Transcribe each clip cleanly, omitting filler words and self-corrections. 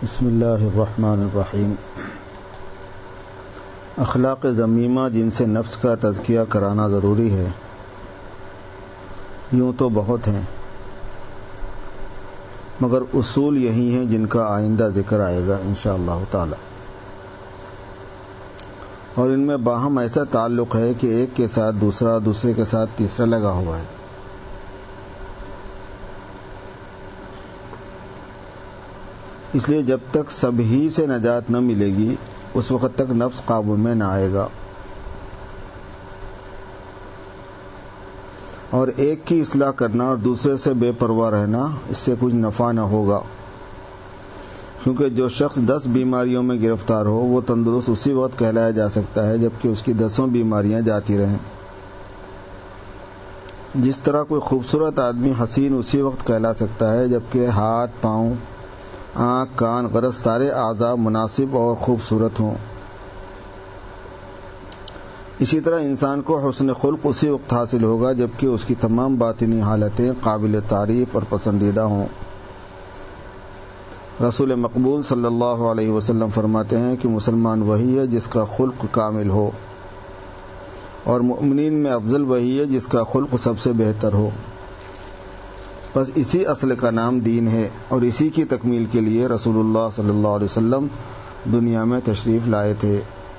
بسم اللہ الرحمن الرحیم۔ اخلاق ذمیمہ جن سے نفس کا تزکیہ کرانا ضروری ہے، یوں تو بہت ہیں، مگر اصول یہی ہیں جن کا آئندہ ذکر آئے گا انشاءاللہ تعالی، اور ان میں باہم ایسا تعلق ہے کہ ایک کے ساتھ دوسرا، دوسرے کے ساتھ تیسرا لگا ہوا ہے۔ اس لیے جب تک سب ہی سے نجات نہ ملے گی اس وقت تک نفس قابو میں نہ آئے گا، اور ایک کی اصلاح کرنا اور دوسرے سے بے پرواہ رہنا، اس سے کچھ نفع نہ ہوگا، کیونکہ جو شخص 10 بیماریوں میں گرفتار ہو وہ تندرست اسی وقت کہلایا جا سکتا ہے جبکہ اس کی 10 بیماریاں جاتی رہیں۔ جس طرح کوئی خوبصورت آدمی حسین اسی وقت کہلا سکتا ہے جبکہ ہاتھ، پاؤں، آنکھ، کان، غرض سارے اعضاء مناسب اور خوبصورت ہوں، اسی طرح انسان کو حسن خلق اسی وقت حاصل ہوگا جبکہ اس کی تمام باطنی حالتیں قابل تعریف اور پسندیدہ ہوں۔ رسول مقبول صلی اللہ علیہ وسلم فرماتے ہیں کہ مسلمان وہی ہے جس کا خلق کامل ہو، اور مؤمنین میں افضل وہی ہے جس کا خلق سب سے بہتر ہو۔ بس اسی اصل کا نام دین ہے، اور اسی کی تکمیل کے لیے رسول اللہ صلی اللہ علیہ وسلم دنیا میں تشریف لائے تھے۔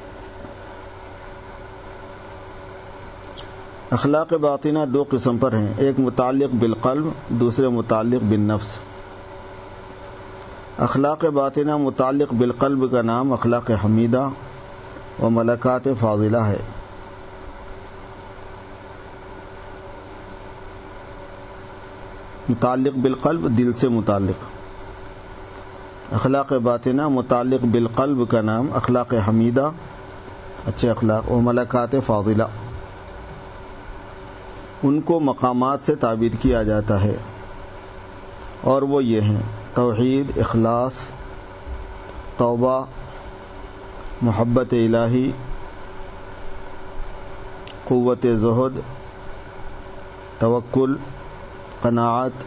اخلاق باطنہ 2 قسم پر ہیں، ایک متعلق بالقلب، دوسرے متعلق بالنفس۔ اخلاق باطنہ متعلق بالقلب کا نام اخلاق حمیدہ و ملکات فاضلہ ہے۔ متعلق بالقلب دل سے متعلق، اخلاق باطنہ متعلق بالقلب کا نام اخلاق حمیدہ اچھے اخلاق و ملکات فاضلہ، ان کو مقامات سے تعبیر کیا جاتا ہے، اور وہ یہ ہیں: توحید، اخلاص، توبہ، محبت الہی، قوت زہد، توکل، قناعت،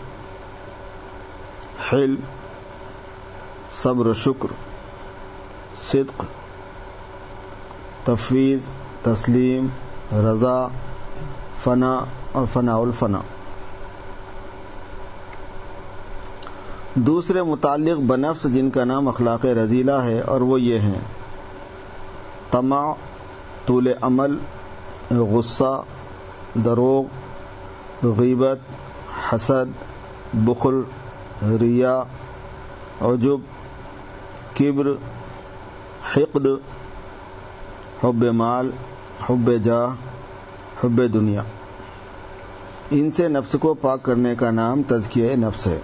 حلم، صبر و شکر، صدق، تفویض، تسلیم، رضا، فنا اور فناء الفنا۔ دوسرے متعلق بنفس جن کا نام اخلاق رذیلہ ہے، اور وہ یہ ہیں: طمع، طول عمل، غصہ، دروغ، غیبت، حسد، بخل، ریا، عجب، کبر، حقد، حب مال، حب جاہ، حب دنیا۔ ان سے نفس کو پاک کرنے کا نام تزکیہ نفس ہے۔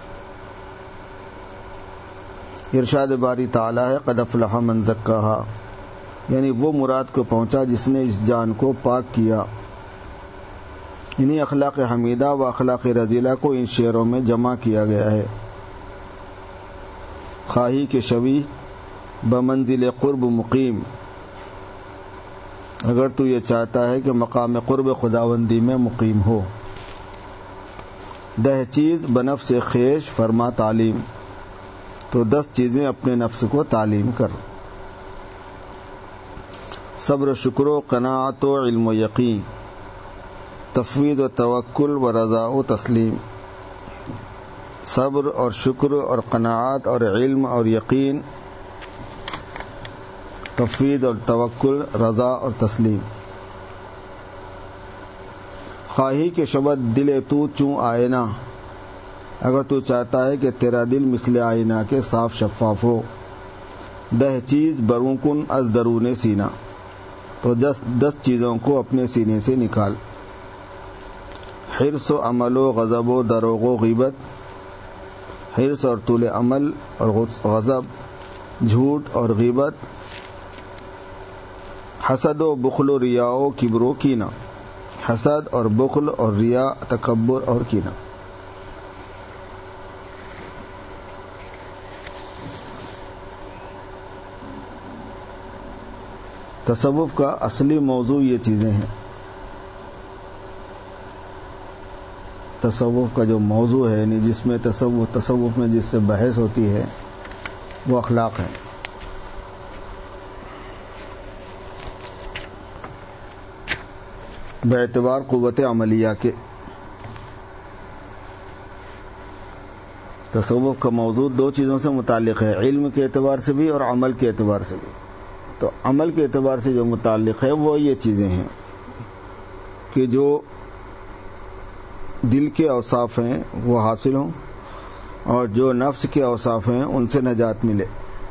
ارشاد باری تعالی ہے: قد افلح من زکاہا، یعنی وہ مراد کو پہنچا جس نے اس جان کو پاک کیا۔ انہیں اخلاق حمیدہ و اخلاق رذیلہ کو ان شعروں میں جمع کیا گیا ہے: خواہی کے شوی بمنزل قرب مقیم، اگر تو یہ چاہتا ہے کہ مقام قرب خداوندی میں مقیم ہو۔ دہ چیز بنفس خیش فرما تعلیم، تو 10 چیزیں اپنے نفس کو تعلیم کر: صبر و شکر و قناعت و علم و یقین، تفویض و توکل و رضا و تسلیم۔ صبر اور شکر اور قناعت اور علم اور یقین، تفویض اور توکل، رضا اور تسلیم۔ خواہی کے شبد دل تو چوں آئینہ، اگر تو چاہتا ہے کہ تیرا دل مثل آئینہ کے صاف شفاف ہو۔ دہ چیز بروں کن از درون سینہ، تو 10 چیزوں کو اپنے سینے سے نکال: حرص و عمل و غضب و دروغ و غیبت، حرص اور طول عمل اور غضب، جھوٹ اور غیبت، حسد و بخل و ریا و کبر و کینہ، حسد اور بخل اور ریا، تکبر اور کینہ۔ تصوف کا اصلی موضوع یہ چیزیں ہیں۔ تصوف کا جو موضوع ہے، یعنی جس میں تصوف میں جس سے بحث ہوتی ہے، وہ اخلاق ہیں. باعتبار قوت عملیہ کے تصوف کا موضوع دو چیزوں سے متعلق ہے، علم کے اعتبار سے بھی اور عمل کے اعتبار سے بھی. تو عمل کے اعتبار سے جو متعلق ہے وہ یہ چیزیں ہیں کہ جو دل کے اوصاف ہیں وہ حاصل ہوں اور جو نفس کے اوصاف ہیں ان سے نجات ملے.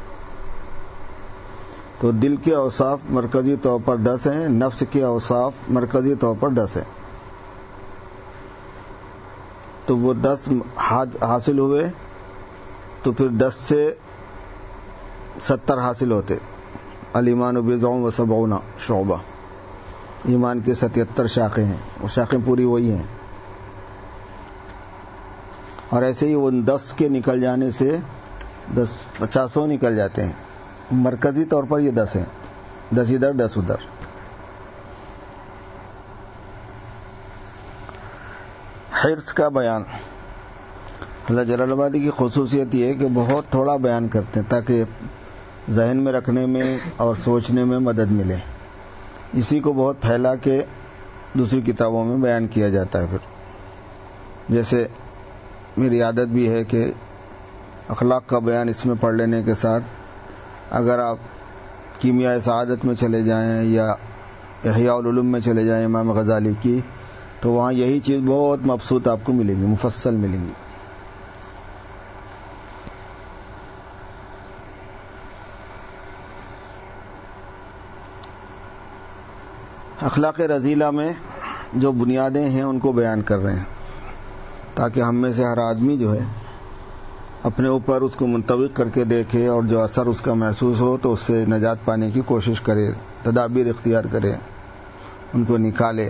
تو دل کے اوصاف مرکزی طور پر 10 ہیں، نفس کے اوصاف مرکزی طور پر 10 ہیں. تو وہ 10 حاصل ہوئے تو پھر 10 سے 70 حاصل ہوتے. الایمان بضع و سبعون شعبہ، ایمان کے 77 شاخیں ہیں، وہ شاخیں پوری وہی ہیں. اور ایسے ہی وہ 10 کے نکل جانے سے 50 نکل جاتے ہیں. مرکزی طور پر یہ 10 ہیں، 10 ادھر 10 ادھر. حرص کا بیان. اللہ جلال آبادی کی خصوصیت یہ ہے کہ بہت تھوڑا بیان کرتے ہیں تاکہ ذہن میں رکھنے میں اور سوچنے میں مدد ملے. اسی کو بہت پھیلا کے دوسری کتابوں میں بیان کیا جاتا ہے. پھر جیسے میری عادت بھی ہے کہ اخلاق کا بیان اس میں پڑھ لینے کے ساتھ اگر آپ کیمیائے سعادت میں چلے جائیں یا احیاء العلوم میں چلے جائیں امام غزالی کی، تو وہاں یہی چیز بہت مبسوط آپ کو ملے گی، مفصل ملیں گی. اخلاق رذیلہ میں جو بنیادیں ہیں ان کو بیان کر رہے ہیں تاکہ ہم میں سے ہر آدمی جو ہے اپنے اوپر اس کو منطبق کر کے دیکھے اور جو اثر اس کا محسوس ہو تو اس سے نجات پانے کی کوشش کرے، تدابیر اختیار کرے، ان کو نکالے.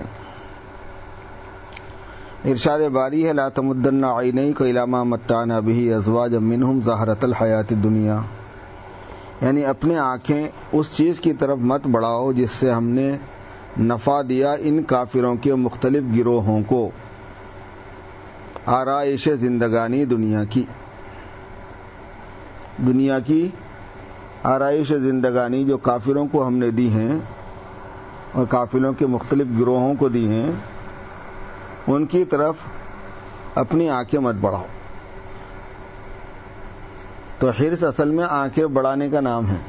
ارشاد باری ہے لا تمدن عینیک الی ما متعنا به ازواجا منهم زہرۃ الحیات الدنیا، یعنی اپنے آنکھیں اس چیز کی طرف مت بڑھاؤ جس سے ہم نے نفع دیا ان کافروں کے مختلف گروہوں کو، آرائش زندگانی دنیا کی آرائش زندگانی جو کافروں کو ہم نے دی ہیں اور کافروں کے مختلف گروہوں کو دی ہیں، ان کی طرف اپنی آنکھیں مت بڑھاؤ. تو حرص اصل میں آنکھیں بڑھانے کا نام ہے.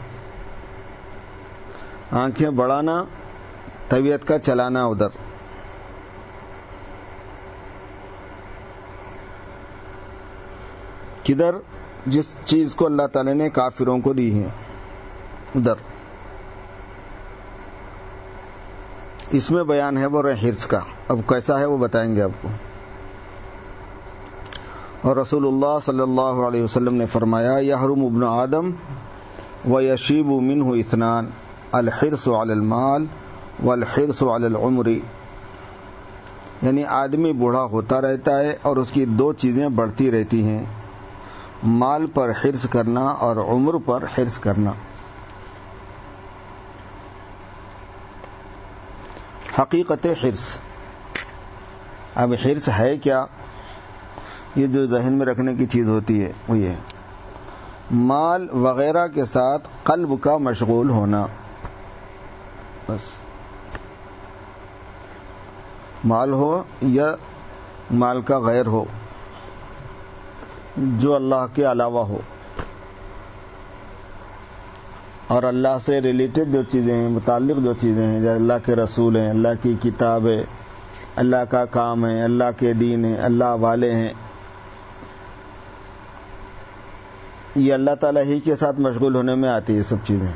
آنکھیں بڑھانا، طبیعت کا چلانا ادھر. کدھر؟ جس چیز کو اللہ تعالی نے کافروں کو دی ہے ادھر. اس میں بیان ہے وہ حرص کا. اب کیسا ہے وہ بتائیں گے آپ کو. اور رسول اللہ صلی اللہ علیہ وسلم نے فرمایا یحرم ابن آدم ویشیب منہ اثنان، الحرص علی المال والحرص علی العمر، یعنی آدمی بوڑھا ہوتا رہتا ہے اور اس کی 2 چیزیں بڑھتی رہتی ہیں، مال پر حرص کرنا اور عمر پر حرص کرنا. حقیقت حرص. اب حرص ہے کیا؟ یہ جو ذہن میں رکھنے کی چیز ہوتی ہے وہ یہ ہے، مال وغیرہ کے ساتھ قلب کا مشغول ہونا. بس مال ہو یا مال کا غیر ہو، جو اللہ کے علاوہ ہو، اور اللہ سے ریلیٹڈ جو چیزیں ہیں، متعلق جو چیزیں ہیں، جیسے اللہ کے رسول ہیں، اللہ کی کتاب ہے، اللہ کا کام ہے، اللہ کے دین ہے، اللہ والے ہیں، یہ اللہ تعالیٰ ہی کے ساتھ مشغول ہونے میں آتی ہے. سب چیزیں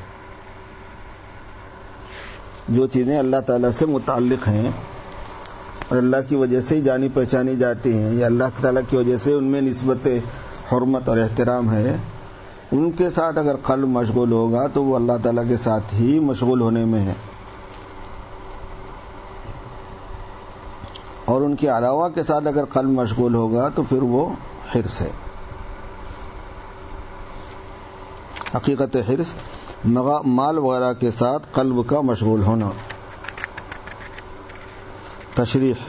جو چیزیں اللہ تعالیٰ سے متعلق ہیں اور اللہ کی وجہ سے ہی جانی پہچانی جاتی ہیں، یا اللہ تعالیٰ کی وجہ سے ان میں نسبت حرمت اور احترام ہے، ان کے ساتھ اگر قلب مشغول ہوگا تو وہ اللہ تعالیٰ کے ساتھ ہی مشغول ہونے میں ہے. اور ان کے علاوہ کے ساتھ اگر قلب مشغول ہوگا تو پھر وہ حرص ہے. حقیقت حرص مال وغیرہ کے ساتھ قلب کا مشغول ہونا. تشریح.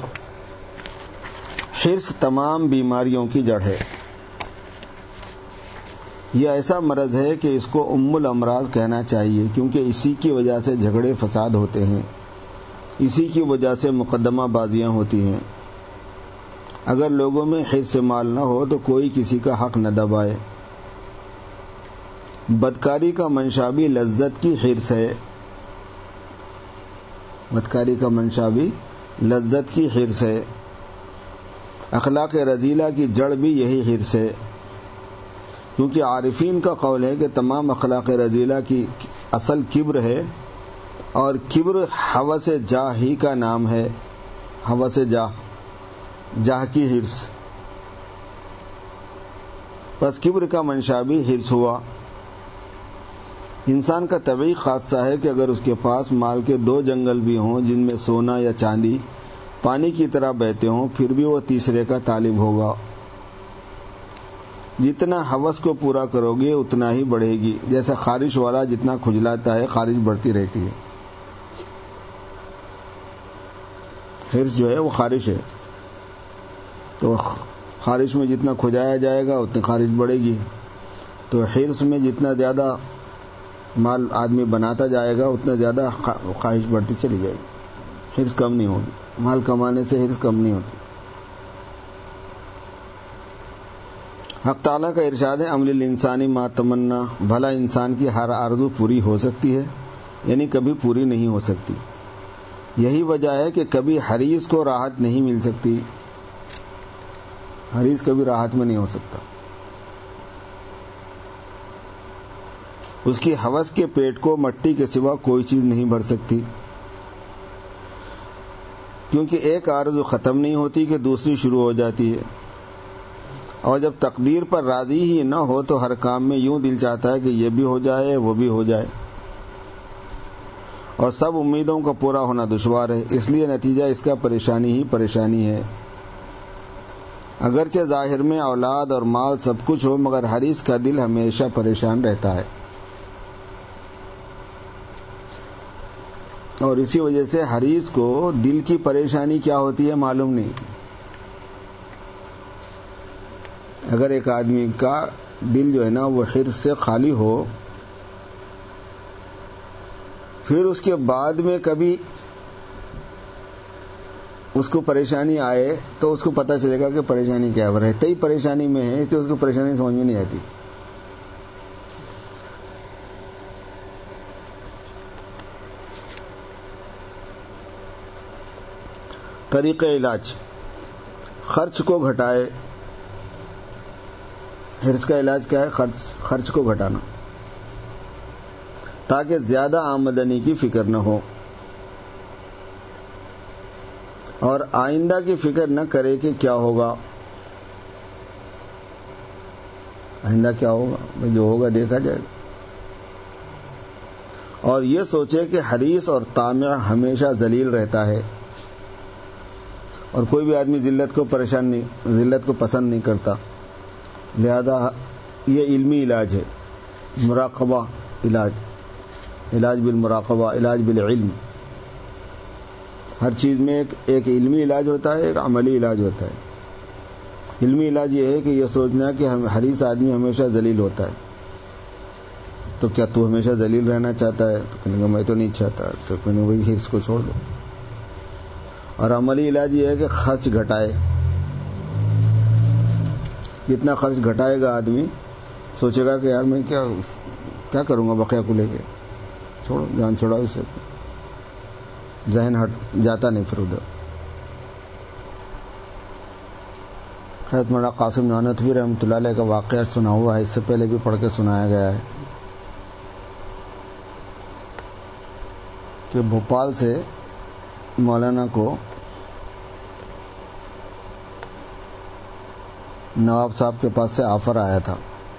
حرص تمام بیماریوں کی جڑ ہے. یہ ایسا مرض ہے کہ اس کو ام الامراض کہنا چاہیے، کیونکہ اسی کی وجہ سے جھگڑے فساد ہوتے ہیں، اسی کی وجہ سے مقدمہ بازیاں ہوتی ہیں۔ اگر لوگوں میں حرص مال نہ ہو تو کوئی کسی کا حق نہ دبائے۔ بدکاری کا منشا بھی لذت کی حرص ہے، بدکاری کا منشا بھی لذت کی حرص ہے۔ اخلاق رذیلہ کی جڑ بھی یہی حرص ہے، کیونکہ عارفین کا قول ہے کہ تمام اخلاق رذیلہ کی اصل کبر ہے، اور کبر ہوس جاہ ہی کا نام ہے، ہوس جاہ کی حرص۔ بس کبر کا منشا بھی حرص ہوا۔ انسان کا طبعی خاصہ ہے کہ اگر اس کے پاس مال کے 2 جنگل بھی ہوں جن میں سونا یا چاندی پانی کی طرح بہتے ہوں، پھر بھی وہ تیسرے کا طالب ہوگا۔ جتنا ہوس کو پورا کرو گے اتنا ہی بڑھے گی، جیسا خارش والا جتنا کھجلاتا ہے خارش بڑھتی رہتی ہے۔ حرص جو ہے وہ خارش ہے، تو خارش میں جتنا کھجایا جائے گا اتنی خارش بڑھے گی۔ تو حرص میں جتنا زیادہ مال آدمی بناتا جائے گا اتنا زیادہ خواہش بڑھتی چلی جائے گی، حرص کم نہیں ہوگی۔ مال کمانے سے حرص کم نہیں ہوتی۔ حق تعالیٰ کا ارشاد ہے، عمل الانسانی ما تمنا، بھلا انسان کی ہر آرزو پوری ہو سکتی ہے، یعنی کبھی پوری نہیں ہو سکتی۔ یہی وجہ ہے کہ کبھی حریص کو راحت نہیں مل سکتی، حریص کبھی راحت میں نہیں ہو سکتا۔ اس کی ہوس کے پیٹ کو مٹی کے سوا کوئی چیز نہیں بھر سکتی، کیونکہ ایک آرزو ختم نہیں ہوتی کہ دوسری شروع ہو جاتی ہے، اور جب تقدیر پر راضی ہی نہ ہو تو ہر کام میں یوں دل چاہتا ہے کہ یہ بھی ہو جائے وہ بھی ہو جائے، اور سب امیدوں کا پورا ہونا دشوار ہے۔ اس لیے نتیجہ اس کا پریشانی ہی پریشانی ہے۔ اگرچہ ظاہر میں اولاد اور مال سب کچھ ہو، مگر حریص کا دل ہمیشہ پریشان رہتا ہے، اور اسی وجہ سے حریص کو دل کی پریشانی کیا ہوتی ہے معلوم نہیں۔ اگر ایک آدمی کا دل جو ہے نا وہ حرص سے خالی ہو، پھر اس کے بعد میں کبھی اس کو پریشانی آئے تو اس کو پتہ چلے گا کہ پریشانی کیا ہے۔ وہ رہتے ہی پریشانی میں ہے، اس لیے اس کو پریشانی سمجھ میں نہیں آتی۔ طریقہ علاج، خرچ کو گھٹائے۔ حرص کا علاج کیا ہے؟ خرچ کو گھٹانا، تاکہ زیادہ آمدنی کی فکر نہ ہو، اور آئندہ کی فکر نہ کرے کہ کیا ہوگا۔ آئندہ کیا ہوگا؟ جو ہوگا دیکھا جائے گا۔ اور یہ سوچے کہ حریص اور طامع ہمیشہ ذلیل رہتا ہے، اور کوئی بھی آدمی ذلت کو پسند نہیں کرتا۔ لہذا یہ علمی علاج ہے، مراقبہ علاج بالمراقبہ، علاج بالعلم۔ ہر چیز میں ایک علمی علاج ہوتا ہے، ایک عملی علاج ہوتا ہے۔ علمی علاج یہ ہے کہ یہ سوچنا کہ حریص آدمی ہمیشہ ذلیل ہوتا ہے، تو کیا تو ہمیشہ ذلیل رہنا چاہتا ہے؟ تو کہنے گا میں تو نہیں چاہتا، تو کہنے وہی حرص کو چھوڑ دو۔ اور عملی علاج یہ ہے کہ خرچ گھٹائے۔ جتنا خرچ گھٹائے گا آدمی، سوچے گا کہ یار میں کیا کروں گا بقیہ کو لے کے، چھوڑو، جان چھوڑاؤ، اس سے ذہن ہٹ جاتا نہیں پھر ادھر۔ حضرت مولانا قاسم نانوتوی رحمۃ اللہ علیہ کا واقعہ سنا ہوا ہے، اس سے پہلے بھی پڑھ کے سنایا گیا ہے کہ بھوپال سے مولانا کو نواب صاحب کے پاس سے آفر آیا تھا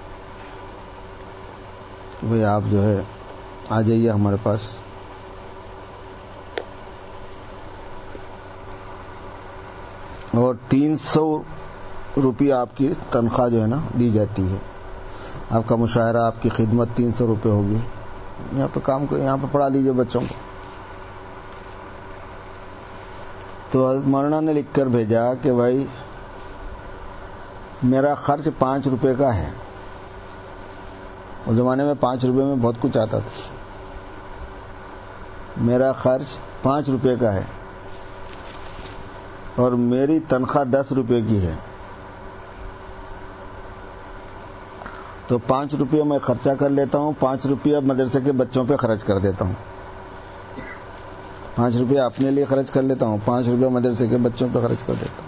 کہ بھئی آپ جو ہے آ جائیے ہمارے پاس، اور 300 روپیہ آپ کی تنخواہ جو ہے نا دی جاتی ہے، آپ کا مشاہرہ، آپ کی خدمت 300 روپے ہوگی، یہاں پہ کام کو، یہاں پہ پڑھا لیجیے بچوں کو۔ تو حضرت مولانا نے لکھ کر بھیجا کہ بھائی میرا خرچ 5 روپے کا ہے، اس زمانے میں 5 روپے میں بہت کچھ آتا تھا. میرا خرچ 5 روپے کا ہے اور میری تنخواہ 10 روپے کی ہے، تو 5 روپے میں خرچہ کر لیتا ہوں، 5 روپیہ مدرسے کے بچوں پہ خرچ کر دیتا ہوں. 5 روپیہ اپنے لیے خرچ کر لیتا ہوں، 5 روپیہ مدرسے کے بچوں پہ خرچ کر دیتا ہوں.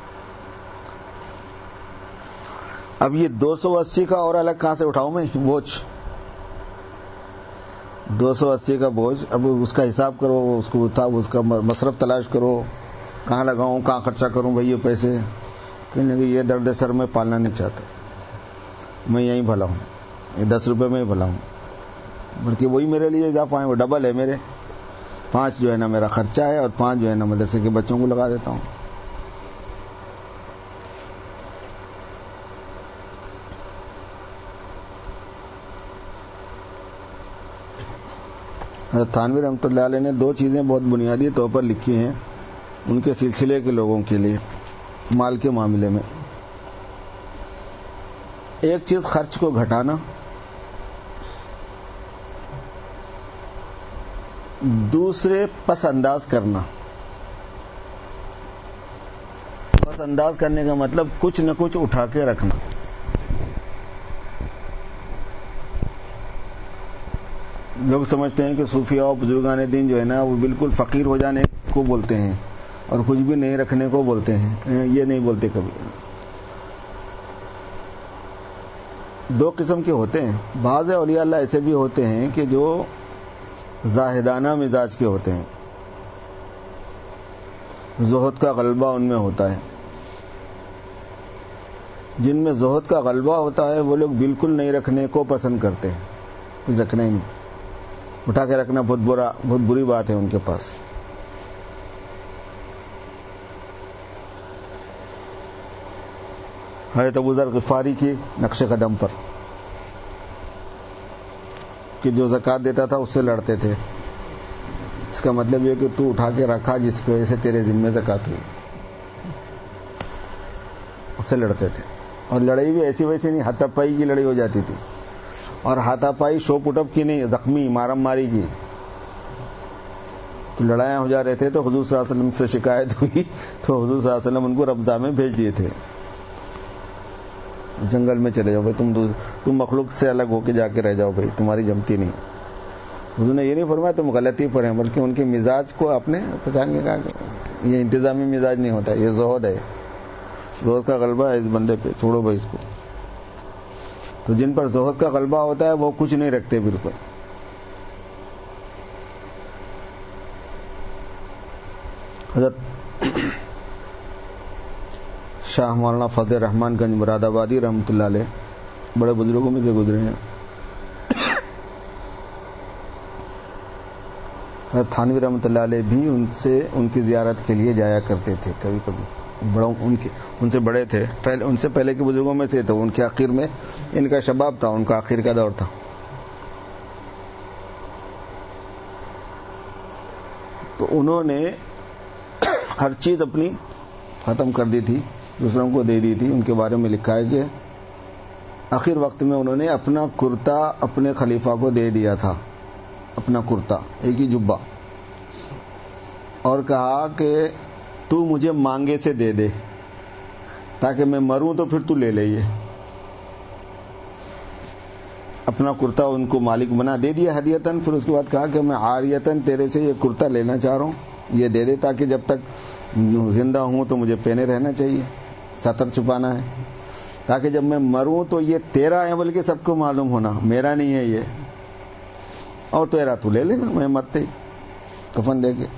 اب یہ 280 کا اور الگ کہاں سے اٹھاؤں میں بوجھ؟ 280 کا بوجھ، اب اس کا حساب کرو، اس کا مصرف تلاش کرو، کہاں لگاؤں، کہاں خرچہ کروں بھائی یہ پیسے. کہنے کہ یہ درد سر میں پالنا نہیں چاہتا، میں یہیں بھلا ہوں، یہ 10 روپے میں ہی بھلا ہوں، بلکہ وہی میرے لیے اضافہ ہے، وہ ڈبل ہے میرے. 5 جو ہے نا میرا خرچہ ہے اور 5 جو ہے نا مدرسے کے بچوں کو لگا دیتا ہوں. حضرت تھانوی رحمۃ اللہ علیہ نے 2 چیزیں بہت بنیادی طور پر لکھی ہیں ان کے سلسلے کے لوگوں کے لیے مال کے معاملے میں. ایک چیز خرچ کو گھٹانا، دوسرے پس انداز کرنا. پس انداز کرنے کا مطلب کچھ نہ کچھ اٹھا کے رکھنا. لوگ سمجھتے ہیں کہ صوفیاء اور بزرگان دین جو ہے نا وہ بالکل فقیر ہو جانے کو بولتے ہیں اور کچھ بھی نہیں رکھنے کو بولتے ہیں. یہ نہیں بولتے کبھی. 2 قسم کے ہوتے ہیں. بعض اولیاء اللہ ایسے بھی ہوتے ہیں کہ جو زاہدانہ مزاج کے ہوتے ہیں، زہد کا غلبہ ان میں ہوتا ہے. جن میں زہد کا غلبہ ہوتا ہے وہ لوگ بالکل نہیں رکھنے کو پسند کرتے ہیں، کچھ رکھنا ہی نہیں. اٹھا کے رکھنا بہت بری بات ہے ان کے پاس. حضرت ابو ذر غفاری کی نقش قدم پر کہ جو زکوٰۃ دیتا تھا اس سے لڑتے تھے. اس کا مطلب یہ کہ تو اٹھا کے رکھا جس کی وجہ سے تیرے ذمہ زکوٰۃ ہوئی، اس سے لڑتے تھے. اور لڑائی بھی ایسی ویسی نہیں، ہاتھا پائی کی لڑائی ہو جاتی تھی، اور ہاتھا پائی شو پٹ اپ کی نہیں، زخمی مارم ماری کی. تو لڑائیاں ہو جا رہے تھے تو حضور صلی اللہ علیہ وسلم سے شکایت ہوئی تو حضور صلی اللہ علیہ وسلم ان کو ربضہ میں بھیج دیے تھے، جنگل میں چلے جاؤ بھائی، تم مخلوق سے الگ ہو کے جا کے رہ جاؤ بھائی، تمہاری جمتی نہیں. حضور نے یہ نہیں فرمایا تم غلطی پر ہیں، بلکہ ان کے مزاج کو آپ نے پہچان کے کہا کہ یہ انتظامی مزاج نہیں ہوتا، یہ زہد ہے، زہد کا غلبہ ہے اس بندے پہ، چھوڑو بھائی اس کو. تو جن پر زہد کا غلبہ ہوتا ہے وہ کچھ نہیں رکھتے بالکل. حضرت شاہ مولانا فضل الرحمان گنج مراد آبادی رحمۃ اللہ علیہ بڑے بزرگوں میں سے گزرے ہیں. حضرت تھانوی رحمۃ اللہ علیہ بھی ان کی زیارت کے لیے جایا کرتے تھے کبھی کبھی. ان سے بڑے تھے، ان سے پہلے کے بزرگوں میں سے تھے. ان کے آخر میں ان کا شباب تھا، ان کا آخر کا دور تھا. تو انہوں نے ہر چیز اپنی ختم کر دی تھی، دوسروں کو دے دی تھی. ان کے بارے میں لکھا ہے کہ آخر وقت میں انہوں نے اپنا کرتا اپنے خلیفہ کو دے دیا تھا، اپنا کرتا ایک ہی جبہ، اور کہا کہ تو مجھے مانگے سے دے دے تاکہ میں مروں تو پھر تو لے لے. یہ اپنا کرتا ان کو مالک بنا دے دیا ہدیتاً. پھر اس کے بعد کہا کہ میں عاریتاً تیرے سے یہ کرتا لینا چاہ رہا ہوں، یہ دے دے تاکہ جب تک زندہ ہوں تو مجھے پہنے رہنا چاہیے، ستر چھپانا ہے، تاکہ جب میں مروں تو یہ تیرا ہے بلکہ سب کو معلوم ہونا میرا نہیں ہے یہ، اور تیرا تو لے لینا، میں مت ہی کفن دے کے.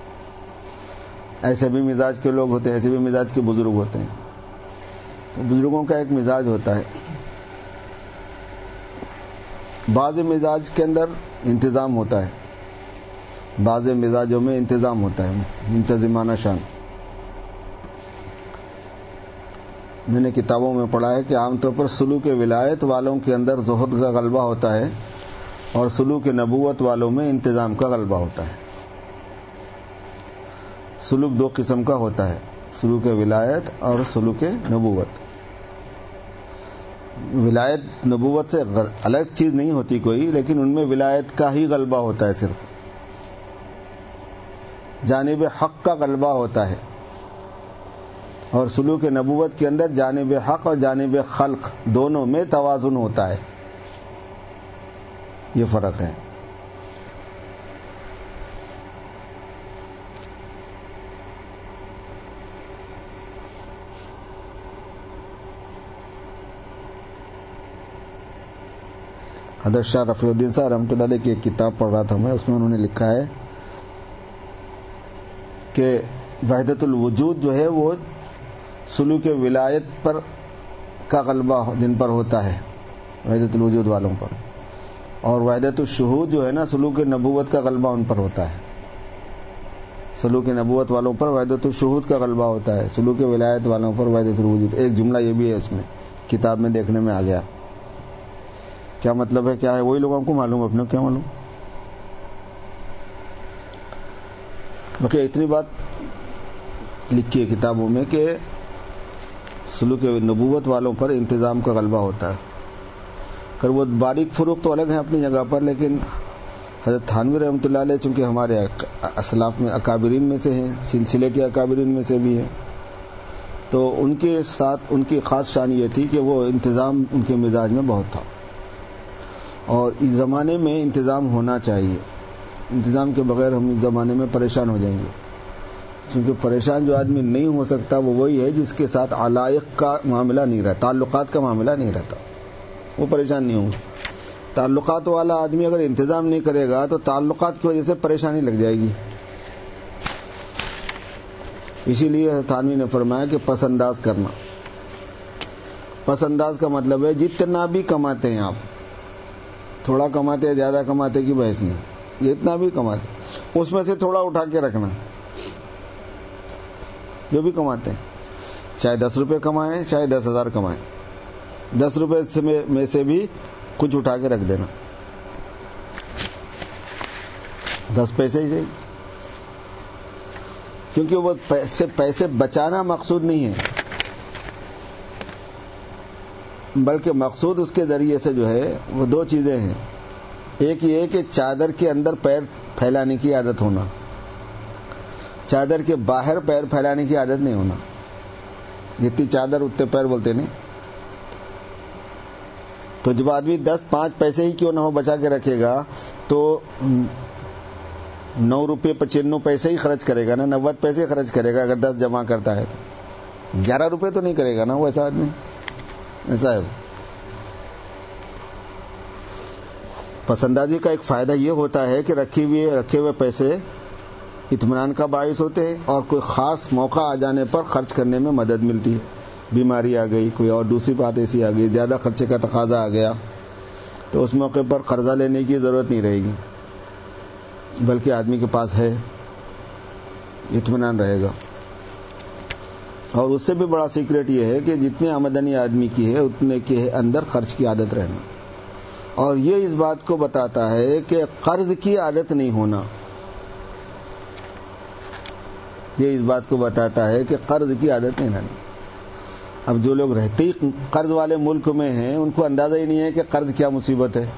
ایسے بھی مزاج کے لوگ ہوتے ہیں، ایسے بھی مزاج کے بزرگ ہوتے ہیں. تو بزرگوں کا ایک مزاج ہوتا ہے. بعض مزاج کے اندر انتظام ہوتا ہے، بعض مزاجوں میں انتظام ہوتا ہے، منتظمانہ شان. میں نے کتابوں میں پڑھا ہے کہ عام طور پر سلوک ولایت والوں کے اندر زہد کا غلبہ ہوتا ہے اور سلوک نبوت والوں میں انتظام کا غلبہ ہوتا ہے. سلوک 2 قسم کا ہوتا ہے، سلوک ولایت اور سلوک نبوت. ولایت نبوت سے الگ چیز نہیں ہوتی کوئی، لیکن ان میں ولایت کا ہی غلبہ ہوتا ہے، صرف جانب حق کا غلبہ ہوتا ہے، اور سلوک نبوت کے اندر جانب حق اور جانب خلق دونوں میں توازن ہوتا ہے. یہ فرق ہے. حضرت شاہ رفیع الدین صاحب رحمۃ اللہ علیہ کی ایک کتاب پڑھ رہا تھا میں، اس میں انہوں نے لکھا ہے کہ وحدت الوجود جو ہے وہ سلوک ولایت پر کا غلبہ جن پر ہوتا ہے، وحدت الوجود والوں پر، اور وحدت الشہود جو ہے نا سلوک نبوت کا غلبہ ان پر ہوتا ہے. سلوک نبوت والوں پر وحدت الشہود کا غلبہ ہوتا ہے، سلوک ولایت والوں پر وحدت الوجود. ایک جملہ یہ بھی ہے اس میں کتاب میں دیکھنے میں آ گیا. کیا مطلب ہے، کیا ہے، وہی لوگوں کو معلوم، اپنے کیا معلوم. باقی اتنی بات لکھی ہے کتابوں میں کہ سلوک نبوت والوں پر انتظام کا غلبہ ہوتا ہے. اگر وہ باریک فروق تو الگ ہیں اپنی جگہ پر، لیکن حضرت تھانوی رحمۃ اللہ علیہ چونکہ ہمارے اسلاف میں اکابرین میں سے ہیں، سلسلے کے اکابرین میں سے بھی ہیں، تو ان کے ساتھ ان کی خاص شان یہ تھی کہ وہ انتظام ان کے مزاج میں بہت تھا، اور اس زمانے میں انتظام ہونا چاہیے. انتظام کے بغیر ہم اس زمانے میں پریشان ہو جائیں گے، کیونکہ پریشان جو آدمی نہیں ہو سکتا وہ وہی ہے جس کے ساتھ علائق کا معاملہ نہیں رہتا، تعلقات کا معاملہ نہیں رہتا، وہ پریشان نہیں ہوں گے. تعلقات والا آدمی اگر انتظام نہیں کرے گا تو تعلقات کی وجہ سے پریشانی لگ جائے گی. اسی لیے تھانوی نے فرمایا کہ پس انداز کرنا. پس انداز کا مطلب ہے جتنا بھی کماتے ہیں آپ، تھوڑا کماتے ہیں زیادہ کماتے کی بحث نہیں، یہ اتنا بھی کماتے اس میں سے تھوڑا اٹھا کے رکھنا. جو بھی کماتے ہیں، چاہے 10 روپے کمائیں چاہے 10,000 کمائیں، 10 روپے میں سے بھی کچھ اٹھا کے رکھ دینا، 10 پیسے ہی صحیح، کیونکہ وہ پیسے بچانا مقصود نہیں ہے، بلکہ مقصود اس کے ذریعے سے جو ہے وہ دو چیزیں ہیں. ایک یہ کہ چادر کے اندر پیر پھیلانے کی عادت ہونا، چادر کے باہر پیر پھیلانے کی عادت نہیں ہونا. جتنی چادر اتنے پیر بولتے نہیں. تو جب آدمی 5 پیسے ہی کیوں نہ ہو بچا کے رکھے گا تو 9 روپے 95 پیسے ہی خرچ کرے گا نا، 90 پیسے خرچ کرے گا. اگر 10 جمع کرتا ہے تو 11 روپے تو نہیں کرے گا نا وہ ایسا آدمی. ایسا ہے. پسندازی کا ایک فائدہ یہ ہوتا ہے کہ رکھے ہوئے پیسے اطمینان کا باعث ہوتے ہیں، اور کوئی خاص موقع آ جانے پر خرچ کرنے میں مدد ملتی ہے. بیماری آ گئی، کوئی اور دوسری بات ایسی آ گئی، زیادہ خرچے کا تقاضا آ گیا، تو اس موقع پر قرضہ لینے کی ضرورت نہیں رہے گی، بلکہ آدمی کے پاس ہے، اطمینان رہے گا. اور اس سے بھی بڑا سیکریٹ یہ ہے کہ جتنی آمدنی آدمی کی ہے اتنے کے اندر خرچ کی عادت رہنا. اور یہ اس بات کو بتاتا ہے کہ قرض کی عادت نہیں ہونا. یہ اس بات کو بتاتا ہے کہ قرض کی عادت نہیں رہنا. اب جو لوگ رہتے ہی قرض والے ملک میں ہیں ان کو اندازہ ہی نہیں ہے کہ قرض کیا مصیبت ہے.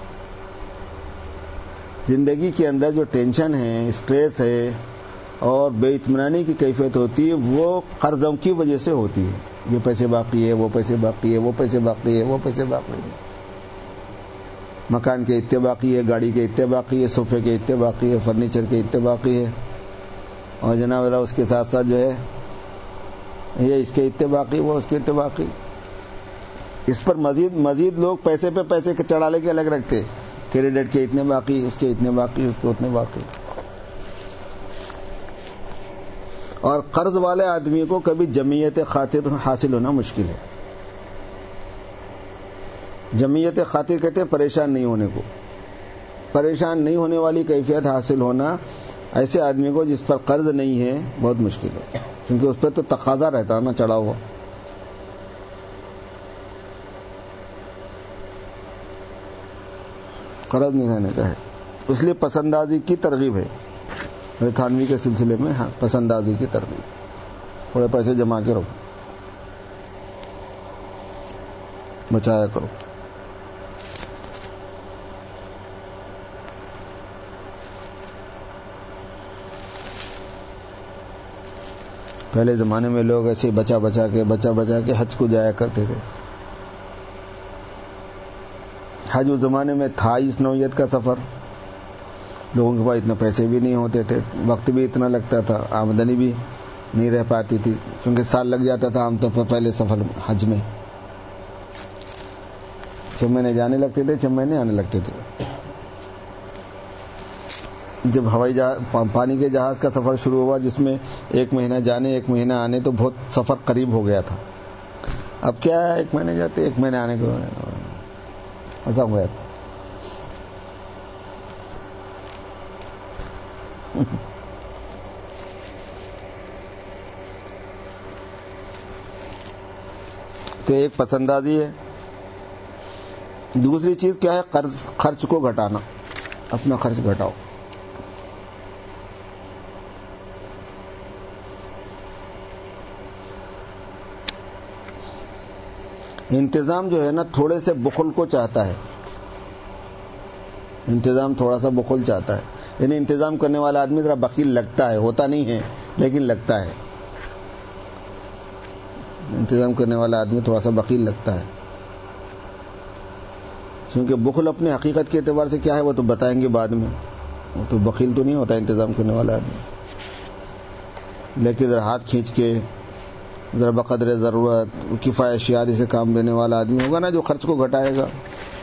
زندگی کے اندر جو ٹینشن ہے، اسٹریس ہے اور بے اطمینانی کی کیفیت ہوتی ہے وہ قرضوں کی وجہ سے ہوتی ہے. یہ پیسے باقی ہے، وہ پیسے باقی ہے، وہ پیسے باقی ہے، وہ پیسے باقی ہے، مکان کے اتنے باقی ہے، گاڑی کے اتنے باقی ہے، صوفے کے اتنے باقی ہے، فرنیچر کے اتنے باقی ہے، اور جناب اللہ اس کے ساتھ ساتھ جو ہے یہ اس کے اتنے باقی، وہ اس کے اتنے باقی. اس پر مزید لوگ پیسے پہ پیسے چڑھا لے کے الگ رکھتے، کریڈٹ کے اتنے باقی، اس کے اتنے باقی، اس کے اتنے باقی. اور قرض والے آدمی کو کبھی جمعیت خاطر حاصل ہونا مشکل ہے. جمعیت خاطر کہتے ہیں پریشان نہیں ہونے کو. پریشان نہیں ہونے والی کیفیت حاصل ہونا ایسے آدمی کو جس پر قرض نہیں ہے بہت مشکل ہے، کیونکہ اس پہ تو تقاضا رہتا ہے نا چڑھا ہوا. قرض نہیں رہنے کا ہے. اس لیے پسندازی کی ترغیب ہے تھانوی کے سلسلے میں. ہاں، پسندازی کی ترغیب، تھوڑے پیسے جمع کے رکھو. بچایا کرو. پہلے زمانے میں لوگ ایسے بچا بچا کے حج کو جایا کرتے تھے. حج اس زمانے میں تھا اس نوعیت کا سفر. لوگوں کے پاس اتنے پیسے بھی نہیں ہوتے تھے, وقت بھی اتنا لگتا تھا, آمدنی بھی نہیں رہ پاتی تھی, کیونکہ سال لگ جاتا تھا عام طور پر پہلے سفر حج میں. 6 مہینے جانے لگتے تھے, 6 مہینے آنے لگتے تھے. جب ہوائی پانی کے جہاز کا سفر شروع ہوا جس میں 1 مہینہ جانے 1 مہینہ آنے, تو بہت سفر قریب ہو گیا تھا. اب کیا ہے, 1 مہینے جاتے 1 مہینے آنے کو ایسا ہو گیا تھا. تو ایک پسندازی ہے. دوسری چیز کیا ہے, خرچ کو گھٹانا. اپنا خرچ گھٹاؤ. انتظام جو ہے نا تھوڑے سے بخل کو چاہتا ہے. انتظام تھوڑا سا بخل چاہتا ہے. یعنی انتظام کرنے والا آدمی ذرا بخیل لگتا ہے, ہوتا نہیں ہے لیکن لگتا ہے. انتظام کرنے والا آدمی تھوڑا سا بخیل لگتا ہے. کیونکہ بخل اپنے حقیقت کے اعتبار سے کیا ہے وہ تو بتائیں گے بعد میں. وہ تو بخیل تو نہیں ہوتا انتظام کرنے والا آدمی, لیکن ذرا ہاتھ کھینچ کے ذرا بقدر ضرورت کفایت شعاری سے کام لینے والا آدمی ہوگا نا جو خرچ کو گھٹائے گا.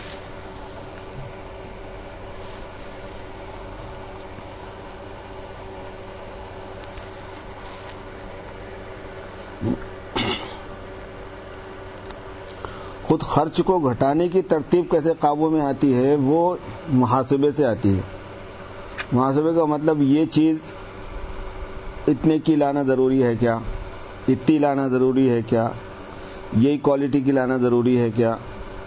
خود خرچ کو گھٹانے کی ترتیب کیسے قابو میں آتی ہے, وہ محاسبے سے آتی ہے. محاسبے کا مطلب یہ چیز اتنے کی لانا ضروری ہے کیا, اتنی لانا ضروری ہے کیا, یہی کوالٹی کی لانا ضروری ہے کیا,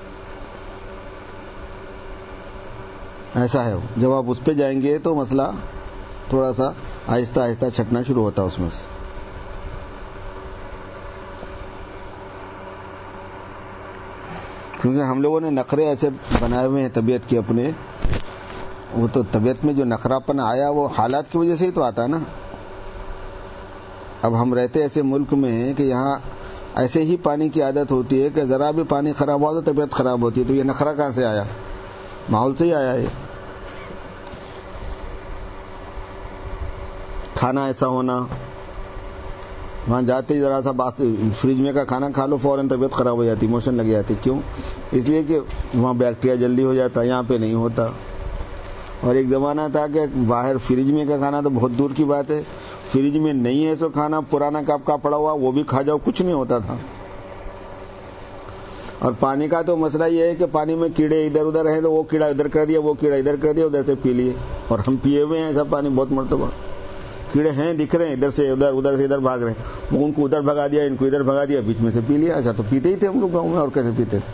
ایسا ہے. جب آپ اس پہ جائیں گے تو مسئلہ تھوڑا سا آہستہ آہستہ چھٹنا شروع ہوتا ہے اس میں سے. کیونکہ ہم لوگوں نے نخرے ایسے بنائے ہوئے ہیں طبیعت کے اپنے, وہ تو طبیعت میں جو نخراپن آیا وہ حالات کی وجہ سے ہی تو آتا ہے نا. اب ہم رہتے ایسے ملک میں ہیں کہ یہاں ایسے ہی پانی کی عادت ہوتی ہے کہ ذرا بھی پانی خراب ہوا تو طبیعت خراب ہوتی ہے. تو یہ نخرا کہاں سے آیا, ماحول سے ہی آیا ہے. کھانا ایسا ہونا, وہاں جاتے ہی ذرا سا فریج میں کا کھانا کھا لو فوراً طبیعت خراب ہو جاتی, موشن لگ جاتی. کیوں؟ اس لیے کہ وہاں بیکٹیریا جلدی ہو جاتا, یہاں پہ نہیں ہوتا. اور ایک زمانہ تھا کہ باہر فریج میں کا کھانا تو بہت دور کی بات ہے, فریج میں نہیں ہے سو کھانا پرانا کپ کا پڑا ہوا وہ بھی کھا جاؤ, کچھ نہیں ہوتا تھا. اور پانی کا تو مسئلہ یہ ہے کہ پانی میں کیڑے ادھر ادھر ہیں تو وہ کیڑا ادھر کر دیا, وہ کیڑا ادھر کر دیا, ادھر سے پی لیے. اور ہم پیے ہوئے ہیں ایسا پانی بہت مرتبہ. کیڑے ہیں دکھ رہے ہیں ادھر سے ادھر, ادھر سے ادھر بھاگ رہے ہیں, ان کو ادھر بھگا دیا, ان کو ادھر بھگا دیا, بیچ میں سے پی لیا. ایسا تو پیتے ہی تھے ہم لوگ گاؤں میں, اور کیسے پیتے تھے.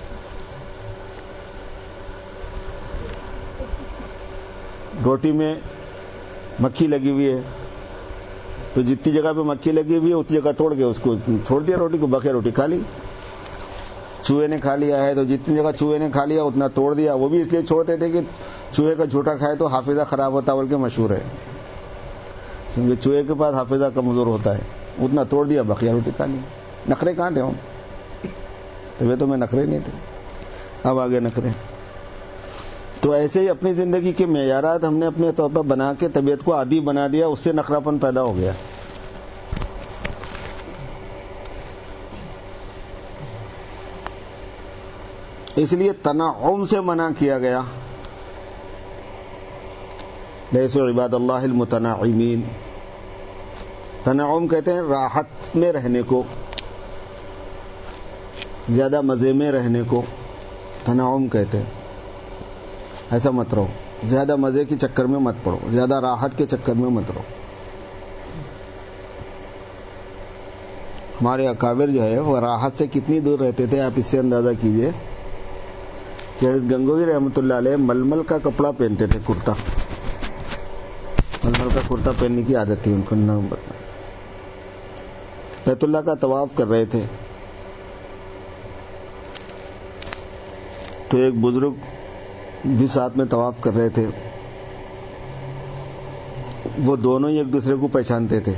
روٹی میں مکھی لگی ہوئی ہے تو جتنی جگہ پہ مکھی لگی ہوئی ہے اتنی جگہ توڑ کے اس کو چھوڑ دیا روٹی کو, بقیہ روٹی کھا لی. چوہے نے کھا لیا ہے تو جتنی جگہ چوہے نے کھا لیا اتنا توڑ دیا. وہ بھی اس لیے چھوڑتے تھے کہ چوہے کا جھوٹا کھائے تو حافظہ خراب ہوتا بلکہ مشہور ہے, کیونکہ چوہے کے پاس حافظہ کمزور ہوتا ہے. اتنا توڑ دیا, بقیہ روٹی کھا لی. نخرے کہاں تھے ہم, طبیعتوں میں نخرے نہیں تھے, اب آگے نخرے. تو ایسے ہی اپنی زندگی کے معیارات ہم نے اپنے طور پر بنا کے طبیعت کو عادی بنا دیا, اس سے نخراپن پیدا ہو گیا. اس لیے تنعم سے منع کیا گیا. لیسوا عباد اللہ المتنعمین. تنعم کہتے ہیں راحت میں رہنے کو, زیادہ مزے میں رہنے کو تنعم کہتے ہیں. ایسا مت رہو, زیادہ مزے کے چکر میں مت پڑو, زیادہ راحت کے چکر میں مت رہو. ہمارے اکابر جو ہے وہ راحت سے کتنی دور رہتے تھے, آپ اس سے اندازہ کیجئے کہ گنگوئی رحمۃ اللہ علیہ ململ کا کپڑا پہنتے تھے, کرتا, ململ کا کرتا پہننے کی عادت تھی ان کو. بیت اللہ کا طواف کر رہے تھے تو ایک بزرگ بھی ساتھ میں طواف کر رہے تھے. وہ دونوں ہی ایک دوسرے کو پہچانتے تھے.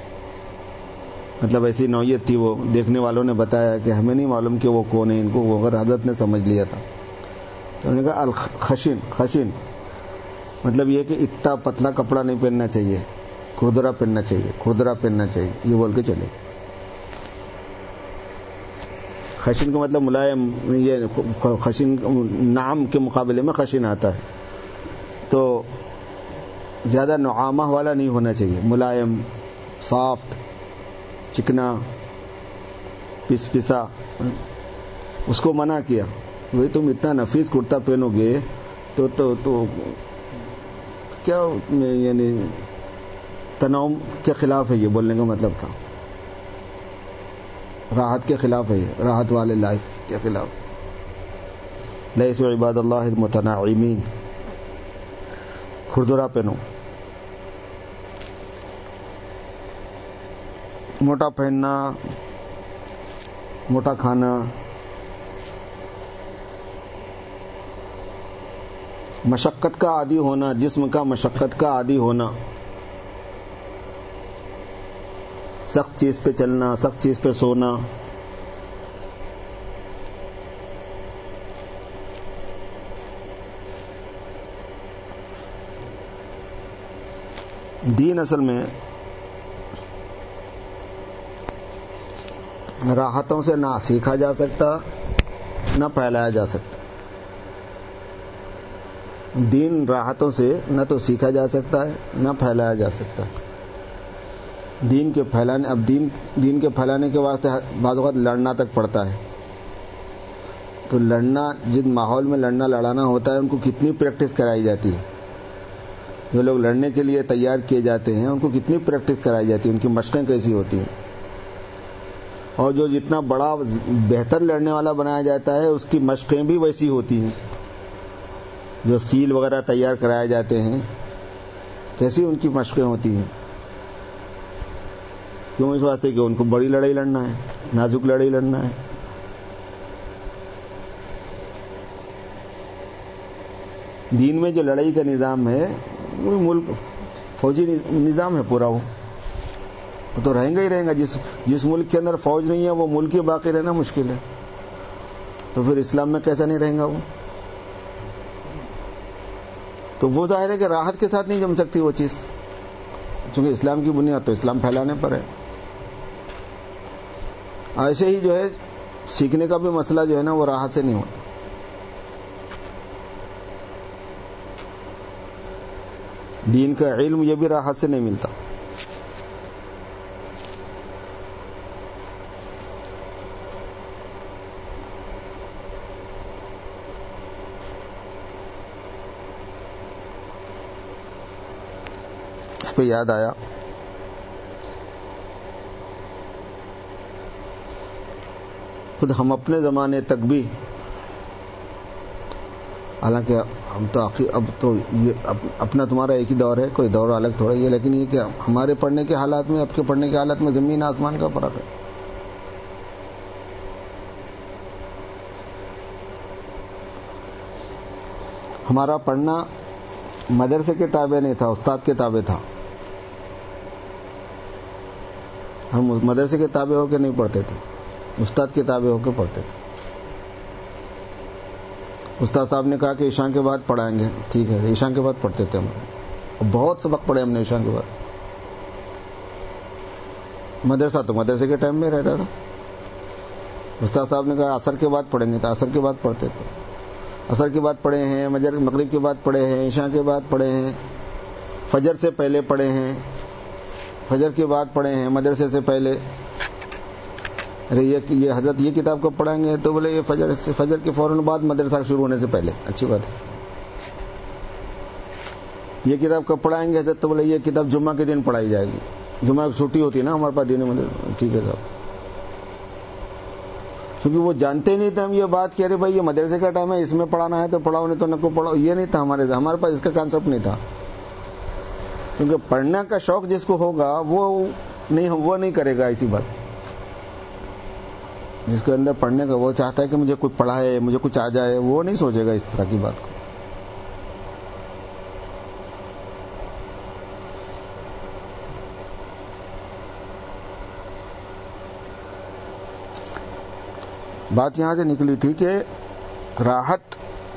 مطلب ایسی نوعیت تھی. وہ دیکھنے والوں نے بتایا کہ ہمیں نہیں معلوم کہ وہ کون ہے. ان کو وہ اگر حضرت نے سمجھ لیا تھا. تو انہوں نے کہا الخشن مطلب یہ کہ اتنا پتلا کپڑا نہیں پہننا چاہیے, کھردرا پہننا چاہیے, یہ بول کے چلے. خشن کا مطلب ملائم. یہ خشن نعم کے مقابلے میں خشن آتا ہے. تو زیادہ نعامہ والا نہیں ہونا چاہیے, ملائم, سافٹ, چکنا, پسا. اس کو منع کیا. وہی تم اتنا نفیس کرتا پہنو گے تو کیا یعنی تناؤ کے خلاف ہے. یہ بولنے کا مطلب تھا راحت کے خلاف ہے, یہ راحت والے لائف کے خلاف. لیسوا عباد اللہ المتناعمین. کھردرا پہنو. موٹا پہننا, موٹا کھانا, مشقت کا عادی ہونا, جسم کا مشقت کا عادی ہونا, سخت چیز پہ چلنا, سخت چیز پہ سونا. دین اصل میں راحتوں سے نہ سیکھا جا سکتا نہ پھیلایا جا سکتا. دین راحتوں سے نہ تو سیکھا جا سکتا ہے نہ پھیلایا جا سکتا. دین کے پھیلانے کے واسطے بعض اوقات لڑنا تک پڑتا ہے. تو لڑنا, جن ماحول میں لڑانا ہوتا ہے ان کو کتنی پریکٹس کرائی جاتی ہے. جو لوگ لڑنے کے لیے تیار کیے جاتے ہیں ان کو کتنی پریکٹس کرائی جاتی ہے, ان کی مشقیں کیسی ہوتی ہیں. اور جو جتنا بڑا بہتر لڑنے والا بنایا جاتا ہے اس کی مشقیں بھی ویسی ہوتی ہیں. جو سیل وغیرہ تیار کرائے جاتے ہیں کیسی ان کی مشقیں ہوتی ہیں. کیوں؟ اس واسطے کہ ان کو بڑی لڑائی لڑنا ہے, نازک لڑائی لڑنا ہے. دین میں جو لڑائی کا نظام ہے وہ ملک فوجی نظام ہے پورا. وہ تو رہیں گا. جس ملک کے اندر فوج نہیں ہے وہ ملک ہی باقی رہنا مشکل ہے. تو پھر اسلام میں کیسا نہیں رہیں گا وہ. تو وہ ظاہر ہے کہ راحت کے ساتھ نہیں جم سکتی وہ چیز, چونکہ اسلام کی بنیاد تو اسلام پھیلانے پر ہے. ایسے ہی جو ہے سیکھنے کا بھی مسئلہ جو ہے نا وہ راحت سے نہیں ہوتا. دین کا علم یہ بھی راحت سے نہیں ملتا. اس پہ یاد آیا خود ہم اپنے زمانے تک بھی, حالانکہ ہم تو اب تو یہ اپنا تمہارا ایک ہی دور ہے, کوئی دور الگ تھوڑا ہی ہے, لیکن یہ کہ ہمارے پڑھنے کے حالات میں اب کے پڑھنے کے حالات میں زمین آسمان کا فرق ہے. ہمارا پڑھنا مدرسے کے تابع نہیں تھا, استاد کے تابع تھا. ہم مدرسے کے تابع ہو کے نہیں پڑھتے تھے, استاد کے تابع ہو کے پڑھتے تھے. استاد صاحب نے کہا کہ عشاء کے بعد پڑھائیں گے, ٹھیک ہے, عشاء کے بعد پڑھتے تھے ہم. بہت سبق پڑھے ہم نے عشاء کے بعد. مدرسہ تو مدرسے کے ٹائم میں رہتا تھا. استاد صاحب نے کہا عصر کے بعد پڑھیں گے, تو عصر کے بعد پڑھتے تھے. عصر کے بعد پڑھے ہیں, مغرب کے بعد پڑھے ہیں, عشاء کے بعد پڑھے ہیں, فجر سے پہلے پڑھے ہیں, فجر کے بعد پڑھے ہیں, مدرسے سے پہلے. ارے یہ حضرت یہ کتاب کب پڑھائیں گے؟ تو بولے یہ فجر کے فوراً بعد مدرسہ شروع ہونے سے پہلے. اچھی بات ہے. یہ کتاب کب پڑھائیں گے حضرت؟ تو بولے یہ کتاب جمعہ کے دن پڑھائی جائے گی. جمعہ کی چھٹی ہوتی ہے نا ہمارے پاس دین مدرسہ. ٹھیک ہے صاحب. کیونکہ وہ جانتے نہیں تھے ہم یہ بات کہ ارے بھائی یہ مدرسے کا ٹائم ہے, اس میں پڑھانا ہے تو پڑھاؤ, نہیں تو نہ کو پڑھاؤ. یہ نہیں تھا ہمارے پاس اس کا کانسیپٹ نہیں تھا. کیونکہ پڑھنے کا شوق جس کو ہوگا وہ نہیں کرے گا ایسی بات. جس کے اندر پڑھنے کا وہ چاہتا ہے کہ مجھے کچھ پڑھائے، مجھے کچھ آ جائے، وہ نہیں سوچے گا اس طرح کی بات کو. بات یہاں سے نکلی تھی کہ راحت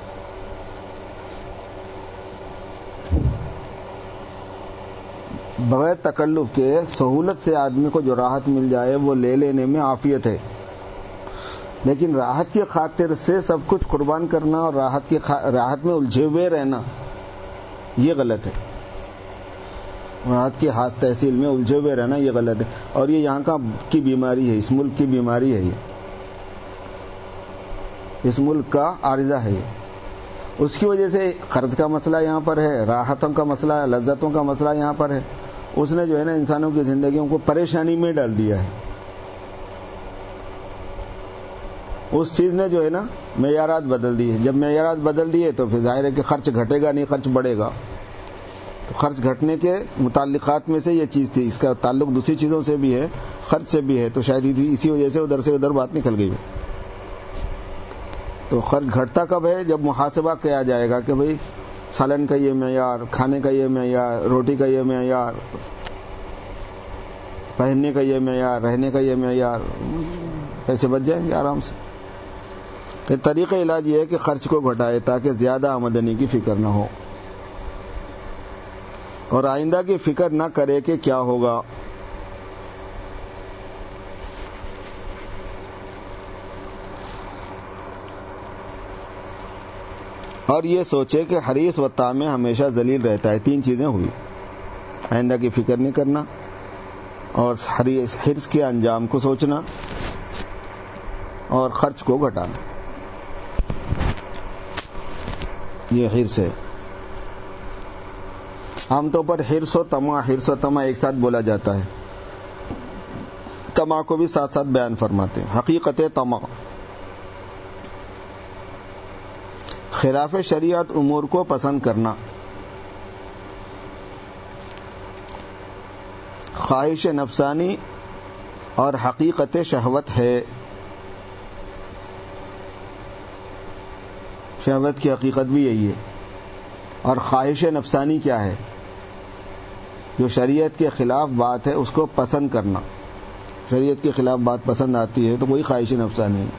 بغیر تکلف کے سہولت سے آدمی کو جو راحت مل جائے وہ لے لینے میں عافیت ہے، لیکن راحت کی خاطر سے سب کچھ قربان کرنا اور راحت میں الجھے ہوئے رہنا یہ غلط ہے. راحت کی خاص تحصیل میں الجھے ہوئے رہنا یہ غلط ہے، اور یہ یہاں کی بیماری ہے، اس ملک کی بیماری ہے، یہ اس ملک کا عارضہ ہے. یہ اس کی وجہ سے قرض کا مسئلہ یہاں پر ہے، راحتوں کا مسئلہ ہے، لذتوں کا مسئلہ یہاں پر ہے. اس نے جو ہے نا انسانوں کی زندگیوں کو پریشانی میں ڈال دیا ہے. اس چیز نے جو ہے نا معیارات بدل دیے. جب معیارات بدل دیے تو پھر ظاہر ہے کہ خرچ گھٹے گا نہیں، خرچ بڑھے گا. تو خرچ گھٹنے کے متعلقات میں سے یہ چیز تھی. اس کا تعلق دوسری چیزوں سے بھی ہے، خرچ سے بھی ہے، تو شاید اسی وجہ سے ادھر بات نکل گئی. تو خرچ گھٹتا کب ہے؟ جب محاسبہ کیا جائے گا کہ بھئی سالن کا یہ معیار، کھانے کا یہ معیار، روٹی کا یہ معیار، پہننے کا یہ معیار، رہنے کا یہ معیار، پیسے بچ جائیں گے آرام سے. یہ طریقہ علاج یہ ہے کہ خرچ کو گھٹائے تاکہ زیادہ آمدنی کی فکر نہ ہو اور آئندہ کی فکر نہ کرے کہ کیا ہوگا. اور یہ سوچے کہ حریص و طامع ہمیشہ ذلیل رہتا ہے. 3 چیزیں ہوئی: آئندہ کی فکر نہیں کرنا، اور حرص کے انجام کو سوچنا، اور خرچ کو گھٹانا. یہ حرص ہے. عام طور پر حرص و طمع ایک ساتھ بولا جاتا ہے. طمع کو بھی ساتھ ساتھ بیان فرماتے ہیں. حقیقت طمع خلاف شریعت امور کو پسند کرنا، خواہش نفسانی اور حقیقت شہوت ہے. شہوت کی حقیقت بھی یہی ہے. اور خواہش نفسانی کیا ہے؟ جو شریعت کے خلاف بات ہے اس کو پسند کرنا. شریعت کے خلاف بات پسند آتی ہے تو وہی خواہش نفسانی ہے.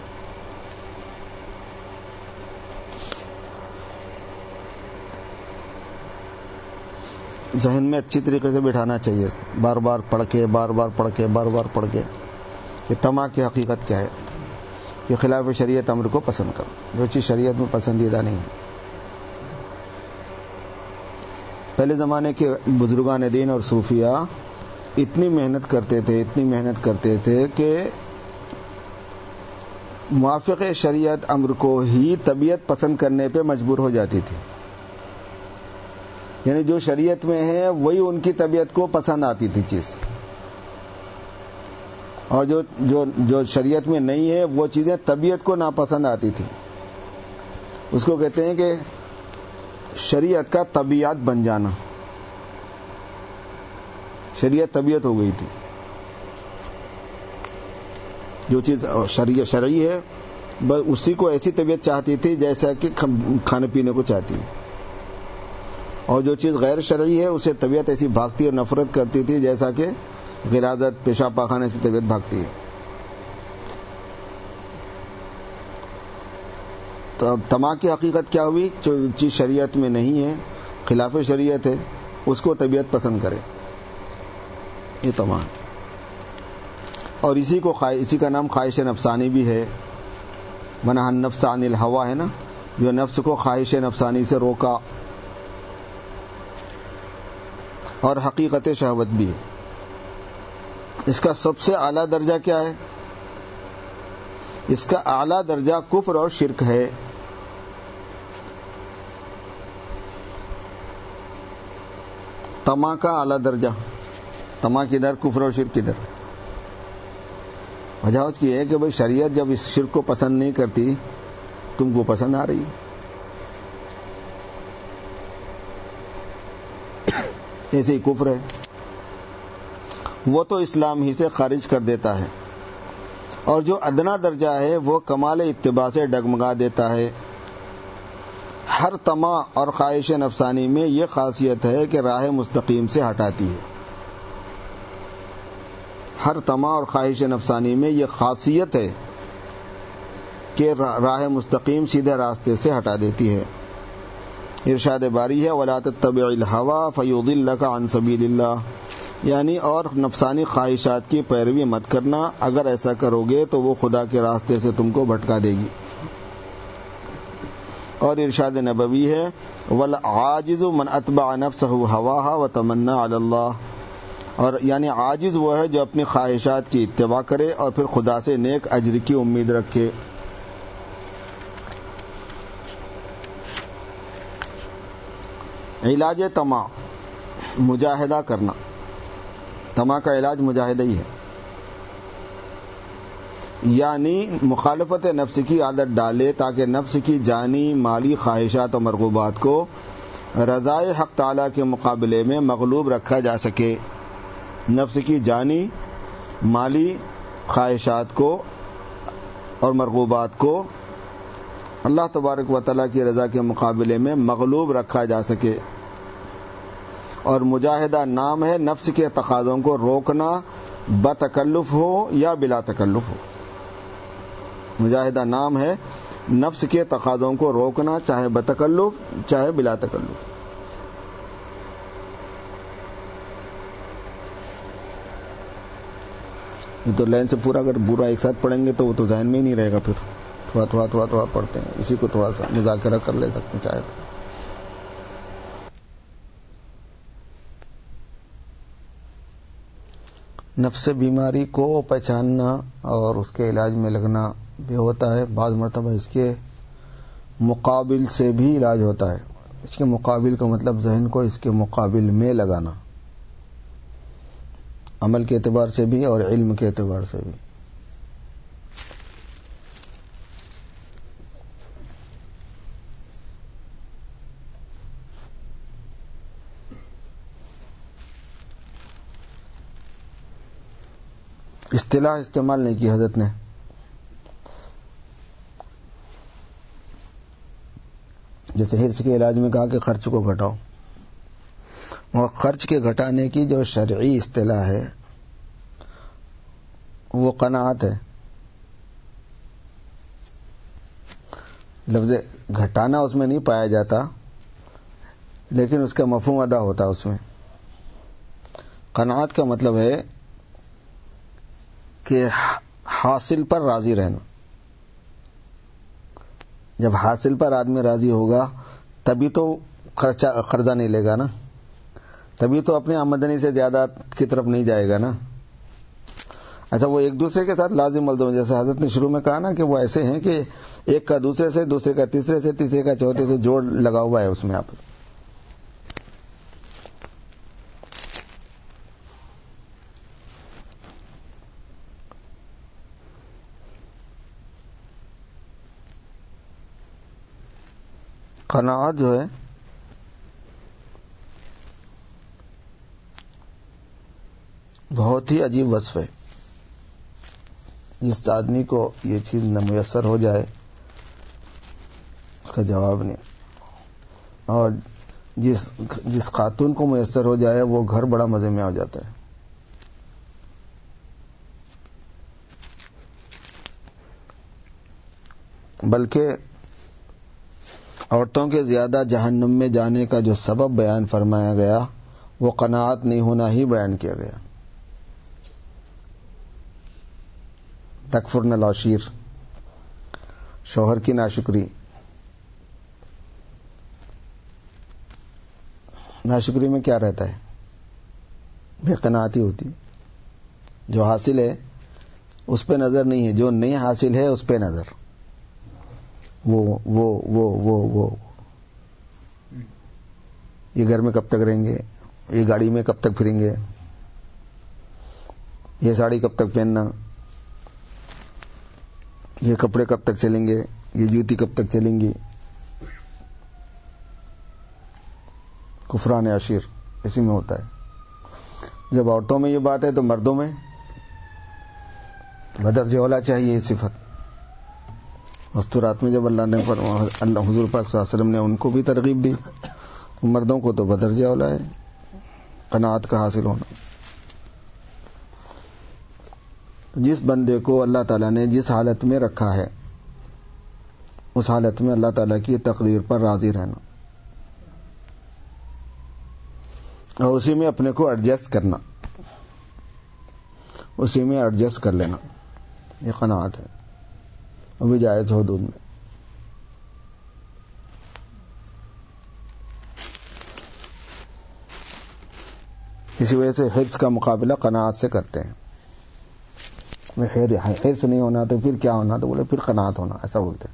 ذہن میں اچھی طریقے سے بٹھانا چاہیے، بار بار پڑھ کے کہ طمع کی حقیقت کیا ہے. کہ خلاف شریعت امر کو پسند کرو، جو چیز شریعت میں پسندیدہ نہیں. پہلے زمانے کے بزرگان دین اور صوفیاء اتنی محنت کرتے تھے کہ موافق شریعت امر کو ہی طبیعت پسند کرنے پہ مجبور ہو جاتی تھی. یعنی جو شریعت میں ہے وہی ان کی طبیعت کو پسند آتی تھی چیز، اور جو شریعت میں نہیں ہے وہ چیزیں طبیعت کو ناپسند آتی تھی. اس کو کہتے ہیں کہ شریعت کا طبیعت بن جانا. شریعت طبیعت ہو گئی تھی. جو چیز شرعی ہے بس اسی کو ایسی طبیعت چاہتی تھی جیسا کہ کھانے پینے کو چاہتی ہے، اور جو چیز غیر شرعی ہے اسے طبیعت ایسی بھاگتی اور نفرت کرتی تھی جیسا کہ غلاظت، پیشاب پاخانے سے طبیعت بھاگتی ہے. تو اب طمع کی حقیقت کیا ہوئی؟ جو چیز شریعت میں نہیں ہے، خلاف شریعت ہے، اس کو طبیعت پسند کرے. یہ طمع ہے. اور اسی کا نام خواہش نفسانی بھی ہے. منع النفس عن الہوا ہے نا، جو نفس کو خواہش نفسانی سے روکا. اور حقیقت شہوت بھی ہے. اس کا سب سے اعلیٰ درجہ کیا ہے؟ اس کا اعلیٰ درجہ کفر اور شرک ہے. طمع کا اعلیٰ درجہ، طمع کدھر، کفر اور شرک کدھر؟ وجہ اس کی ہے کہ بھئی شریعت جب اس شرک کو پسند نہیں کرتی، تم کو پسند آ رہی ہے. ایسے ہی کفر ہے، وہ تو اسلام ہی سے خارج کر دیتا ہے. اور جو ادنا درجہ ہے وہ کمال اتباع سے ڈگمگا دیتا ہے۔ ہر طمع اور خواہش نفسانی میں یہ خاصیت ہے کہ راہ مستقیم سے ہٹاتی ہے۔ ہر طمع اور خواہش نفسانی میں یہ خاصیت ہے کہ راہ مستقیم سیدھے راستے سے ہٹا دیتی ہے۔ ارشاد باری ہے وَلَا تَتَّبِعِ الْهَوَىٰ فَيُضِلَّكَ عَن سَبِيلِ اللَّهِ، یعنی اور نفسانی خواہشات کی پیروی مت کرنا، اگر ایسا کرو گے تو وہ خدا کے راستے سے تم کو بھٹکا دے گی۔ اور ارشاد نبوی ہے وَالْعَاجِزُ مَنْ أَتْبَعَ نَفْسَهُ هَوَاهَا وَتَمَنَّىٰ عَلَى اللَّهِ، اور یعنی عاجز وہ ہے جو اپنی خواہشات کی اتباع کرے اور پھر خدا سے نیک اجر کی امید رکھے۔ علاج طمع مجاہدہ کرنا، طمع کا علاج مجاہدہ ہی ہے، یعنی مخالفت نفس کی عادت ڈالے تاکہ نفس کی جانی مالی خواہشات و مرغوبات کو رضائے حق تعالی کے مقابلے میں مغلوب رکھا جا سکے۔ نفس کی جانی مالی خواہشات کو اور مرغوبات کو اللہ تبارک و تعالیٰ کی رضا کے مقابلے میں مغلوب رکھا جا سکے۔ اور مجاہدہ نام ہے نفس کے تقاضوں کو روکنا، بتکلف ہو یا بلا تکلف ہو۔ مجاہدہ نام ہے نفس کے تقاضوں کو روکنا، چاہے بتکلف چاہے بلا تکلف۔ تو لائن سے پورا اگر برا ایک ساتھ پڑھیں گے تو وہ تو ذہن میں ہی نہیں رہے گا، پھر تھوڑا پڑھتے ہیں، اسی کو تھوڑا سا مذاکرہ کر لے سکتے ہیں چاہے تو۔ نفس بیماری کو پہچاننا اور اس کے علاج میں لگنا بھی ہوتا ہے، بعض مرتبہ اس کے مقابل سے بھی علاج ہوتا ہے۔ اس کے مقابل کا مطلب ذہن کو اس کے مقابل میں لگانا، عمل کے اعتبار سے بھی اور علم کے اعتبار سے بھی۔ اصطلاح استعمال نہیں کی حضرت نے، جیسے حرص کے علاج میں کہا کہ خرچ کو گھٹاؤ، اور خرچ کے گھٹانے کی جو شرعی اصطلاح ہے وہ قناعت ہے۔ لفظ گھٹانا اس میں نہیں پایا جاتا، لیکن اس کا مفہوم ادا ہوتا اس میں۔ قناعت کا مطلب ہے کہ حاصل پر راضی رہنا۔ جب حاصل پر آدمی راضی ہوگا تبھی تو قرضہ نہیں لے گا نا، تبھی تو اپنی آمدنی سے زیادہ کی طرف نہیں جائے گا نا۔ اچھا، وہ ایک دوسرے کے ساتھ لازم ملزوم، جیسے حضرت نے شروع میں کہا نا کہ وہ ایسے ہیں کہ ایک کا دوسرے سے، دوسرے کا تیسرے سے، تیسرے کا چوتھے سے جوڑ لگا ہوا ہے اس میں آپ۔ قناعت جو ہے بہت ہی عجیب وصف ہے۔ جس آدمی کو یہ چیز نہ میسر ہو جائے اس کا جواب نہیں، اور جس خاتون کو میسر ہو جائے وہ گھر بڑا مزے میں آ جاتا ہے۔ بلکہ عورتوں کے زیادہ جہنم میں جانے کا جو سبب بیان فرمایا گیا وہ قناعت نہیں ہونا ہی بیان کیا گیا۔ تکفرن العشیر، شوہر کی ناشکری۔ ناشکری میں کیا رہتا ہے؟ بے قناعتی ہوتی، جو حاصل ہے اس پہ نظر نہیں ہے، جو نہیں حاصل ہے اس پہ نظر۔ وہ یہ گھر میں کب تک رہیں گے، یہ گاڑی میں کب تک پھریں گے، یہ ساڑی کب تک پہننا، یہ کپڑے کب تک چلیں گے، یہ جوتی کب تک چلیں گی۔ کفران عشیر اسی میں ہوتا ہے۔ جب عورتوں میں یہ بات ہے تو مردوں میں بدرجہ اولا چاہیے یہ صفت. مستورات میں جب اللہ حضور پاک صلی اللہ علیہ وسلم نے ان کو بھی ترغیب دی، مردوں کو تو بدرجہ اولا ہے قناعت کا حاصل ہونا. جس بندے کو اللہ تعالیٰ نے جس حالت میں رکھا ہے اس حالت میں اللہ تعالیٰ کی تقدیر پر راضی رہنا اور اسی میں اپنے کو ایڈجسٹ کرنا، اسی میں ایڈجسٹ کر لینا، یہ قناعت ہے، وہ بھی جائز حدود میں. اسی وجہ سے حرص کا مقابلہ قناعت سے کرتے ہیں. حرص نہیں ہونا تو پھر کیا ہونا؟ تو بولے پھر قناعت ہونا، ایسا بولتے ہیں.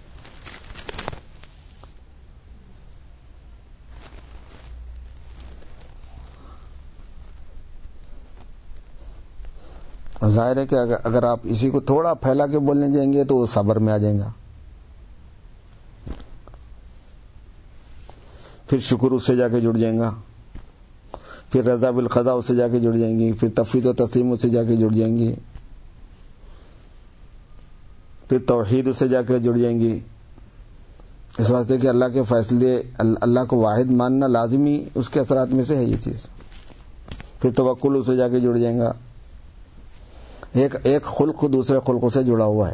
اور ظاہر ہے کہ اگر آپ اسی کو تھوڑا پھیلا کے بولنے جائیں گے تو وہ صبر میں آ جائیں گا، پھر شکر اس سے جا کے جڑ جائیں گا، پھر رضا بالقضاء اس سے جا کے جڑ جائیں گی، پھر تفویض و تسلیم اس سے جا کے جڑ جائیں گی، پھر توحید اس سے جا کے جڑ جائیں گی. اس واسطے کہ اللہ کے فیصلے، اللہ کو واحد ماننا لازمی اس کے اثرات میں سے ہے یہ چیز. پھر توکل اس سے جا کے جڑ جائیں گا. ایک خلق دوسرے خلق سے جڑا ہوا ہے.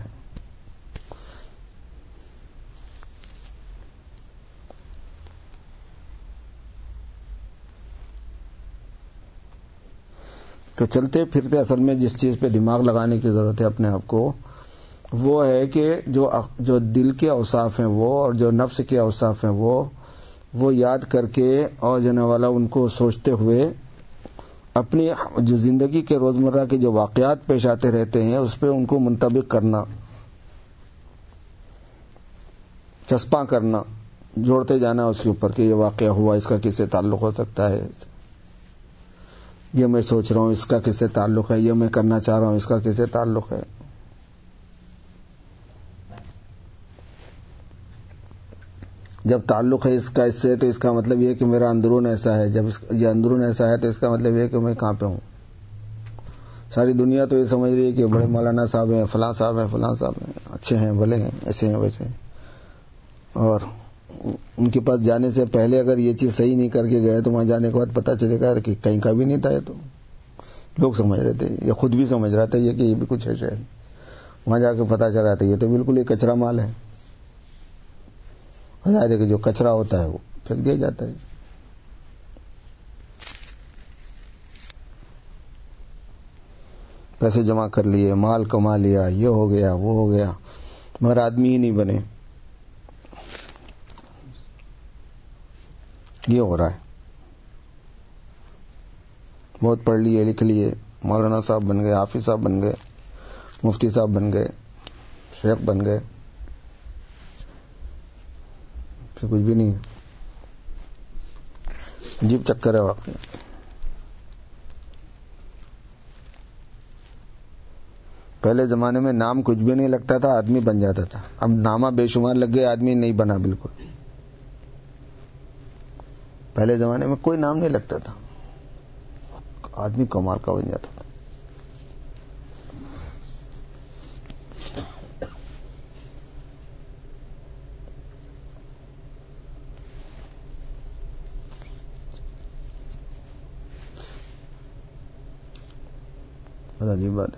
تو چلتے پھرتے اصل میں جس چیز پہ دماغ لگانے کی ضرورت ہے اپنے آپ کو، وہ ہے کہ جو دل کے اوصاف ہیں وہ اور جو نفس کے اوصاف ہیں وہ یاد کر کے اور جانے والا ان کو سوچتے ہوئے اپنی جو زندگی کے روزمرہ کے جو واقعات پیش آتے رہتے ہیں اس پہ ان کو منطبق کرنا، چسپاں کرنا، جوڑتے جانا اس کے اوپر کہ یہ واقعہ ہوا، اس کا کس سے تعلق ہو سکتا ہے، یہ میں سوچ رہا ہوں اس کا کس سے تعلق ہے، یہ میں کرنا چاہ رہا ہوں اس کا کس سے تعلق ہے. جب تعلق ہے اس کا اس سے تو اس کا مطلب یہ کہ میرا اندرون ایسا ہے، جب یہ اندرون ایسا ہے تو اس کا مطلب یہ کہ میں کہاں پہ ہوں. ساری دنیا تو یہ سمجھ رہی ہے کہ بڑے مولانا صاحب ہیں، فلاں صاحب ہیں، فلاں صاحب ہیں، اچھے ہیں، بھلے ہیں، ایسے ہیں ویسے ہیں، اور ان کے پاس جانے سے پہلے اگر یہ چیز صحیح نہیں کر کے گئے تو وہاں جانے کے بعد پتہ چلے گا کہ کہیں کا بھی نہیں تھا. یہ تو لوگ سمجھ رہے تھے، یہ خود بھی سمجھ رہا تھا یہ کہ یہ بھی کچھ ہے شاید. وہاں جا کے پتہ چل رہا تھا یہ تو بالکل ایک کچرا مال ہے. ظاہر ہے کہ جو کچرا ہوتا ہے وہ پھینک دیا جاتا ہے. پیسے جمع کر لیے، مال کما لیا، یہ ہو گیا وہ ہو گیا، مگر آدمی ہی نہیں بنے. یہ ہو رہا ہے. بہت پڑھ لیے، لکھ لیے، مولانا صاحب بن گئے، حافظ صاحب بن گئے، مفتی صاحب بن گئے، شیخ بن گئے، پھر کچھ بھی نہیں ہے. عجیب چکر ہے واقعی. پہلے زمانے میں نام کچھ بھی نہیں لگتا تھا، آدمی بن جاتا تھا. اب نامہ بے شمار لگ گئے، آدمی نہیں بنا بالکل. پہلے زمانے میں کوئی نام نہیں لگتا تھا، آدمی کمال کا بن جاتا تھا. بہت عجیب بات ہے.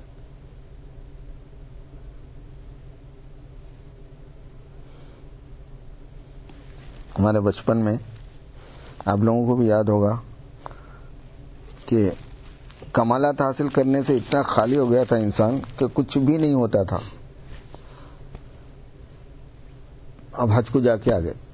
ہمارے بچپن میں آپ لوگوں کو بھی یاد ہوگا کہ کمالات حاصل کرنے سے اتنا خالی ہو گیا تھا انسان کہ کچھ بھی نہیں ہوتا تھا. اب حج کو جا کے آ گئے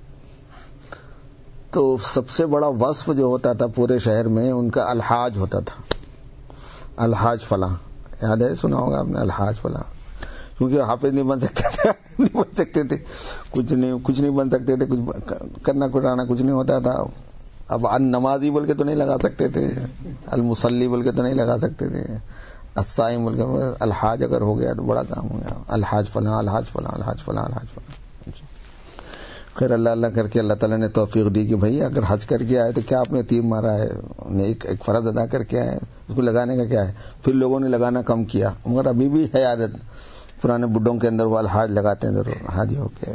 تو سب سے بڑا وصف جو ہوتا تھا پورے شہر میں ان کا الحاج ہوتا تھا. الحاج فلاں، یاد ہے؟ سنا ہوگا آپ نے الحاج فلاں. کیونکہ حافظ نہیں بن سکتے تھے، نہیں بن سکتے تھے، کچھ نہیں بن سکتے تھے، کچھ کرنا کرانا کچھ نہیں ہوتا تھا. اب نمازی بول کے تو نہیں لگا سکتے تھے، المصلی بول کے تو نہیں لگا سکتے تھے، الصائم بول کے. الحاج اگر ہو گیا تو بڑا کام ہو گیا. الحاج فلاں، الحاج فلاں، الحاج فلاں، الحاج فلاں. خیر اللہ اللہ کر کے اللہ تعالیٰ نے توفیق دی کہ بھائی اگر حج کر کے آئے تو کیا آپ نے تیر مارا ہے, ایک فرض ادا کر کے آئے, اس کو لگانے کا کیا ہے. پھر لوگوں نے لگانا کم کیا, مگر ابھی بھی ہے عادت پرانے بڈھوں کے اندر, وہ الحاج لگاتے ہیں ضرور حاجی ہو کے.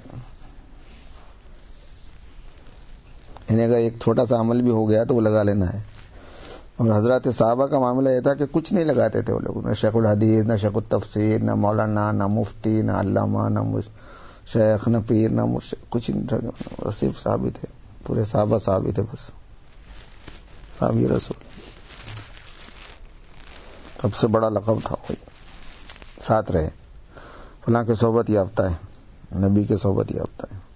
انہیں اگر ایک چھوٹا سا عمل بھی ہو گیا تو وہ لگا لینا ہے. اور حضرات صحابہ کا معاملہ یہ تھا کہ کچھ نہیں لگاتے تھے وہ لوگ, نہ شیخ الحدیث, نہ شیخ التفسیر, نہ مولانا, نہ مفتی, نہ علامہ, نہ شیخ, نہ پیر, نہ مرشد, کچھ نہیں تھا, صرف صحابی تھے. پورے صحابہ صحابی تھے بس, صحابی رسول. سب سے بڑا لقب تھا وہی, ساتھ رہے, فلاں کے صحبت یافتہ ہے, نبی کے صحبت یافتہ ہے.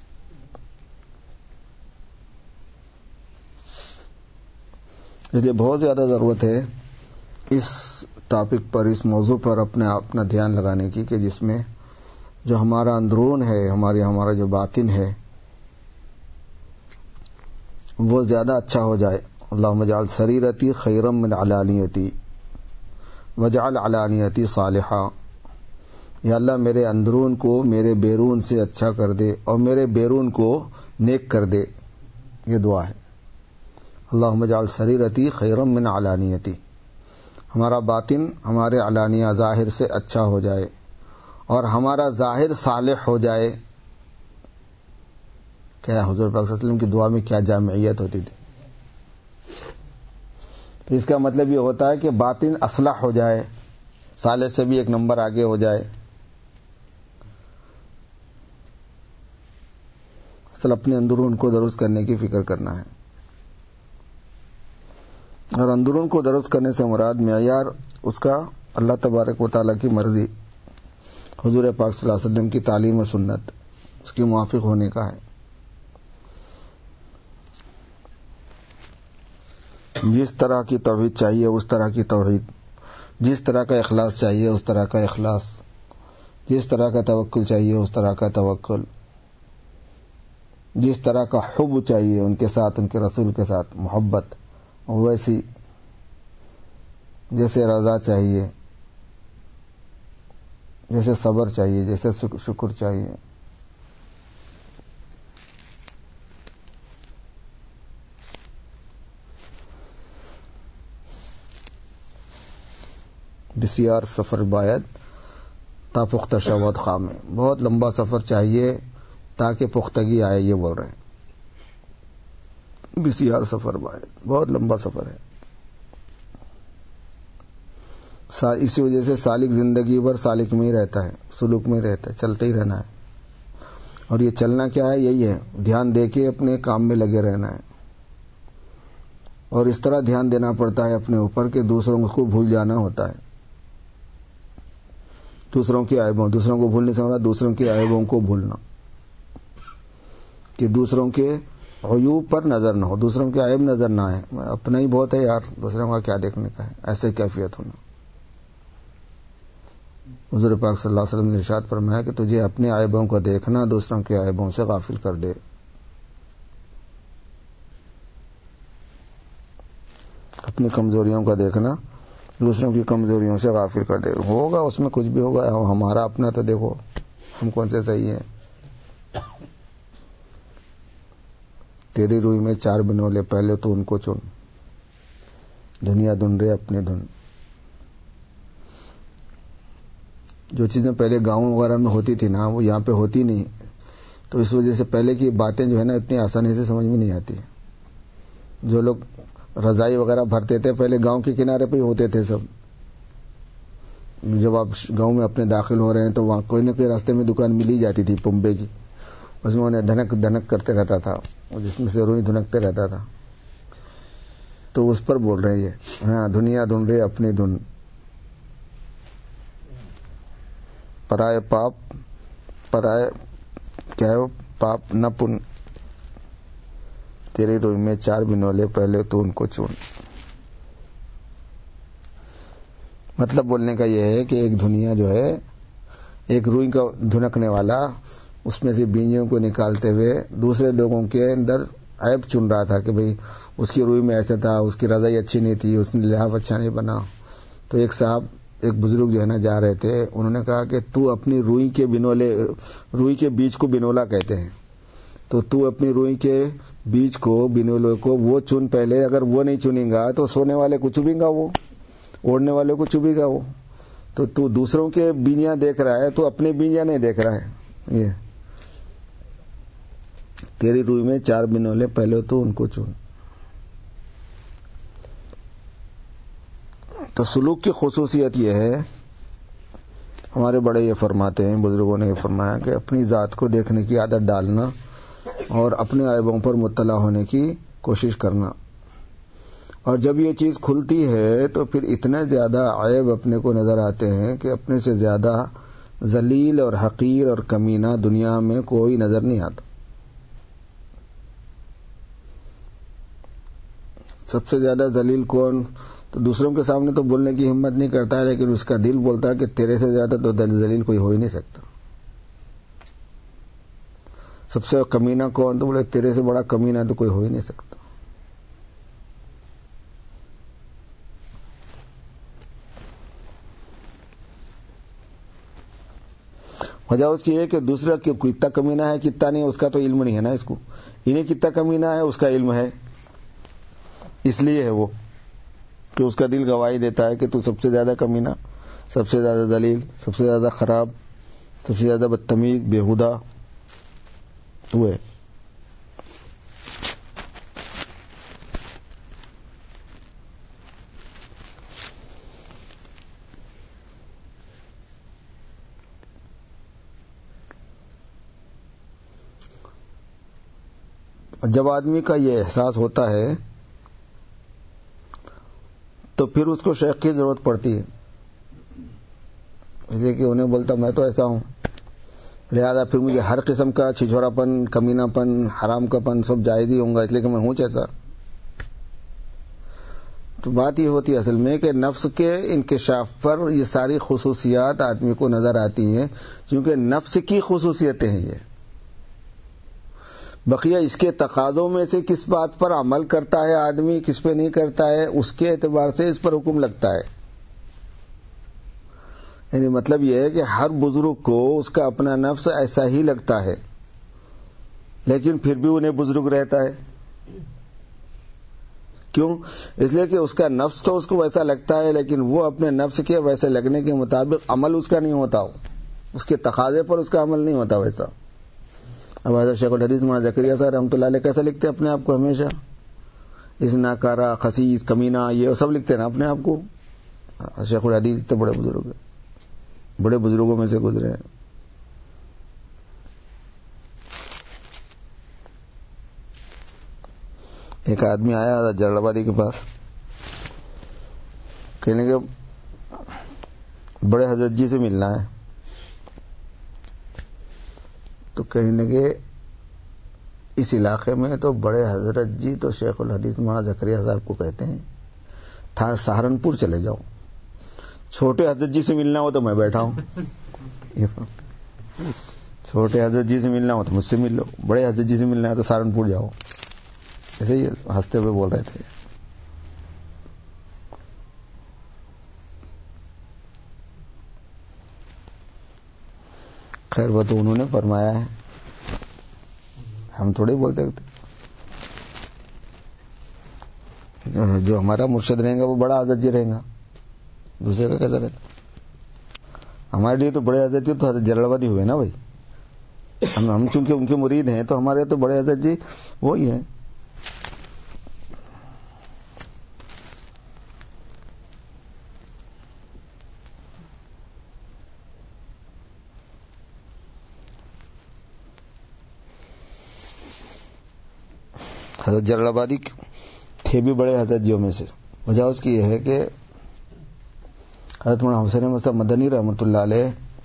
اس لیے بہت زیادہ ضرورت ہے اس ٹاپک پر, اس موضوع پر اپنا دھیان لگانے کی, کہ جس میں جو ہمارا اندرون ہے, ہمارا جو باطن ہے, وہ زیادہ اچھا ہو جائے. اللہم اجعل سریرتی خیرا من علانیتی وجعل علانیتی صالحا. یا اللہ میرے اندرون کو میرے بیرون سے اچھا کر دے اور میرے بیرون کو نیک کر دے. یہ دعا ہے. اللہم اجعل سریرتی خیرا من علانیتی, ہمارا باطن ہمارے علانیہ ظاہر سے اچھا ہو جائے اور ہمارا ظاہر صالح ہو جائے. کیا حضور پاک صلی اللہ علیہ وسلم کی دعا میں کیا جامعیت ہوتی تھی. تو اس کا مطلب یہ ہوتا ہے کہ باطن اصلاح ہو جائے, صالح سے بھی ایک نمبر آگے ہو جائے. اصل اپنے اندرون کو درست کرنے کی فکر کرنا ہے. اور اندرون کو درست کرنے سے مراد معیار اس کا اللہ تبارک و تعالیٰ کی مرضی, حضور پاک صلی اللہ علیہ وسلم کی تعلیم و سنت, اس کی موافق ہونے کا ہے. جس طرح کی توحید چاہیے اس طرح کی توحید, جس طرح کا اخلاص چاہیے اس طرح کا اخلاص, جس طرح کا توکل چاہیے اس طرح کا توکل, جس طرح کا حب چاہیے ان کے ساتھ, ان کے رسول کے ساتھ محبت, ویسی جیسے رضا چاہیے, جیسے صبر چاہیے, جیسے شکر چاہیے. بسیار سفر باید تا پختہ شود خامے, بہت لمبا سفر چاہیے تاکہ پختگی آئے, یہ بول رہے ہیں. بسیار سفر باید, بہت لمبا سفر ہے. اسی وجہ سے سالک زندگی بھر سالک میں ہی رہتا ہے, سلوک میں رہتا ہے, چلتے ہی رہنا ہے. اور یہ چلنا کیا ہے, یہی ہے دھیان دے کے اپنے کام میں لگے رہنا ہے. اور اس طرح دھیان دینا پڑتا ہے اپنے اوپر کہ دوسروں کو بھول جانا ہوتا ہے. دوسروں کی عیبوں, دوسروں کو بھولنے سے مراد دوسروں کی عیبوں کو بھولنا, کہ دوسروں کے عیوب پر نظر نہ ہو, دوسروں کے عیب نظر نہ آئے. اپنا ہی بہت ہے یار, دوسروں کا کیا دیکھنے کا ہے, ایسے کیفیت ہونا. حضور پاک صلی اللہ علیہ وسلم نے ارشاد فرمایا کہ تجھے اپنے عیبوں کو دیکھنا دوسروں کے عیبوں سے غافل کر دے. اپنی کمزوریوں کا دیکھنا دوسروں کی کمزوریوں سے غافل کر دے. ہوگا اس میں کچھ بھی ہوگا, ہمارا اپنا تو دیکھو ہم کون سے صحیح ہیں. تیری روئی میں 4 بنولے, پہلے تو ان کو چن, دنیا دھن رے اپنے دھن. جو چیزیں پہلے گاؤں وغیرہ میں ہوتی تھی نا, وہ یہاں پہ ہوتی نہیں, تو اس وجہ سے پہلے کی باتیں جو ہے نا اتنی آسانی سے سمجھ میں نہیں آتی. جو لوگ رضائی وغیرہ بھرتے تھے پہلے گاؤں کے کنارے پہ ہی ہوتے تھے سب. جب آپ گاؤں میں اپنے داخل ہو رہے ہیں تو وہاں کوئی نہ کوئی راستے میں دکان مل ہی جاتی تھی پمبے کی, اس میں انہیں دھنک دھنک کرتے رہتا تھا, جس میں سے روئی دھنکتے رہتا تھا. تو اس پر بول رہے ہیں یہ, ہاں دنیا دھن رہے اپنی دھن. پرائے پاپ, پرائے کیا ہے پاپ نہ پن, تیری روئی میں 4 بنولے, پہلے تو ان کو چون. مطلب بولنے کا یہ ہے کہ ایک دنیا جو ہے, ایک روئی کا دھنکنے والا اس میں سے بیجوں کو نکالتے ہوئے دوسرے لوگوں کے اندر عیب چن رہا تھا کہ بھئی اس کی روئی میں ایسا تھا, اس کی رضائی اچھی نہیں تھی, اس نے لحاف اچھا نہیں بنا. تو ایک صاحب, ایک بزرگ جو ہے نا جا رہے تھے, انہوں نے کہا کہ تو اپنی روئی کے بنولے, روئی کے بیج کو بنولا کہتے ہیں, تو تو اپنی روئی کے بیج کو بینولے کو وہ چن پہلے. اگر وہ نہیں چنیں گا تو سونے والے کو چبیں گا, وہ اوڑھنے والے کو چبے گا وہ. تو دوسروں کے بیجیاں دیکھ رہا ہے, تو اپنے بیجیاں نہیں دیکھ رہا ہے. یہ تیری روئی میں 4 بینولے, پہلے تو ان کو چن. تو سلوک کی خصوصیت یہ ہے, ہمارے بڑے یہ فرماتے ہیں, بزرگوں نے یہ فرمایا کہ اپنی ذات کو دیکھنے کی عادت ڈالنا اور اپنے عیبوں پر مطلع ہونے کی کوشش کرنا. اور جب یہ چیز کھلتی ہے تو پھر اتنے زیادہ عیب اپنے کو نظر آتے ہیں کہ اپنے سے زیادہ ذلیل اور حقیر اور کمینہ دنیا میں کوئی نظر نہیں آتا. سب سے زیادہ ذلیل کون؟ تو دوسروں کے سامنے تو بولنے کی ہمت نہیں کرتا ہے, لیکن اس کا دل بولتا ہے کہ تیرے سے زیادہ تو ذلیل کوئی ہو ہی نہیں سکتا. سب سے کمینہ کون؟ تو بولے تیرے سے بڑا کمینہ تو کوئی ہو ہی نہیں سکتا. وجہ اس کی ہے کہ دوسرا کتنا کمینہ ہے کتنا نہیں, اس کا تو علم نہیں ہے نا اس کو. انہیں کتنا کمینہ ہے اس کا علم ہے, اس لیے ہے وہ کہ اس کا دل گواہی دیتا ہے کہ تو سب سے زیادہ کمینہ, سب سے زیادہ ذلیل, سب سے زیادہ خراب, سب سے زیادہ بدتمیز, بےہودہ تو ہے. جب آدمی کا یہ احساس ہوتا ہے تو پھر اس کو شیخ کی ضرورت پڑتی ہے, اس لیے کہ انہیں بولتا میں تو ایسا ہوں, لہذا پھر مجھے ہر قسم کا چھچورا پن, کمینہ پن, حرام کا پن سب جائز ہی ہوں گا, اس لیے کہ میں ہوں جیسا. تو بات یہ ہوتی ہے اصل میں کہ نفس کے انکشاف پر یہ ساری خصوصیات آدمی کو نظر آتی ہیں, کیونکہ نفس کی خصوصیتیں ہیں یہ. بقیہ اس کے تقاضوں میں سے کس بات پر عمل کرتا ہے آدمی, کس پہ نہیں کرتا ہے, اس کے اعتبار سے اس پر حکم لگتا ہے. یعنی مطلب یہ ہے کہ ہر بزرگ کو اس کا اپنا نفس ایسا ہی لگتا ہے, لیکن پھر بھی انہیں بزرگ رہتا ہے. کیوں؟ اس لیے کہ اس کا نفس تو اس کو ویسا لگتا ہے, لیکن وہ اپنے نفس کے ویسے لگنے کے مطابق عمل اس کا نہیں ہوتا, اس کے تقاضے پر اس کا عمل نہیں ہوتا ویسا. اب حضرت شیخ الحدیث مولانا زکریا صاحب رحمۃ اللہ علیہ کیسا لکھتے ہیں اپنے آپ کو؟ ہمیشہ اس ناکارہ, خسیس, کمینہ, یہ سب لکھتے ہیں نا اپنے آپ کو. شیخ الحدیث اتنے بڑے بزرگ ہیں, بڑے بزرگوں میں سے گزرے ہیں. ایک آدمی آیا جلال آبادی کے پاس, کہنے کے بڑے حضرت جی سے ملنا ہے. تو کہنے کے اس علاقے میں تو بڑے حضرت جی تو شیخ الحدیث مولانا زکریا صاحب کو کہتے ہیں, تھا سہارنپور چلے جاؤ. چھوٹے حضرت جی سے ملنا ہو تو میں بیٹھا ہوں, چھوٹے حضرت جی سے ملنا ہو تو مجھ سے مل لو, بڑے حضرت جی سے ملنا ہے تو سہارنپور جاؤ. ایسے ہی ہنستے ہوئے بول رہے تھے. خیر وہ تو انہوں نے فرمایا ہے, ہم تھوڑے بول سکتے. جو ہمارا مرشد رہے گا وہ بڑا حضرت جی رہے گا, دوسرے کا کیسا رہتا؟ ہمارے لیے تو بڑے حضرت جی تو حضرت جلال آبادی ہوئے نا بھائی. ہم چونکہ ان کے مرید ہیں تو ہمارے تو بڑے حضرت جی وہی ہیں. حضرت جلال آبادی تھے بھی بڑے حضرت جیوں میں سے. وجہ اس کی یہ ہے کہ حضرت مولانا حسین مصطفی مدنی رحمۃ اللہ علیہ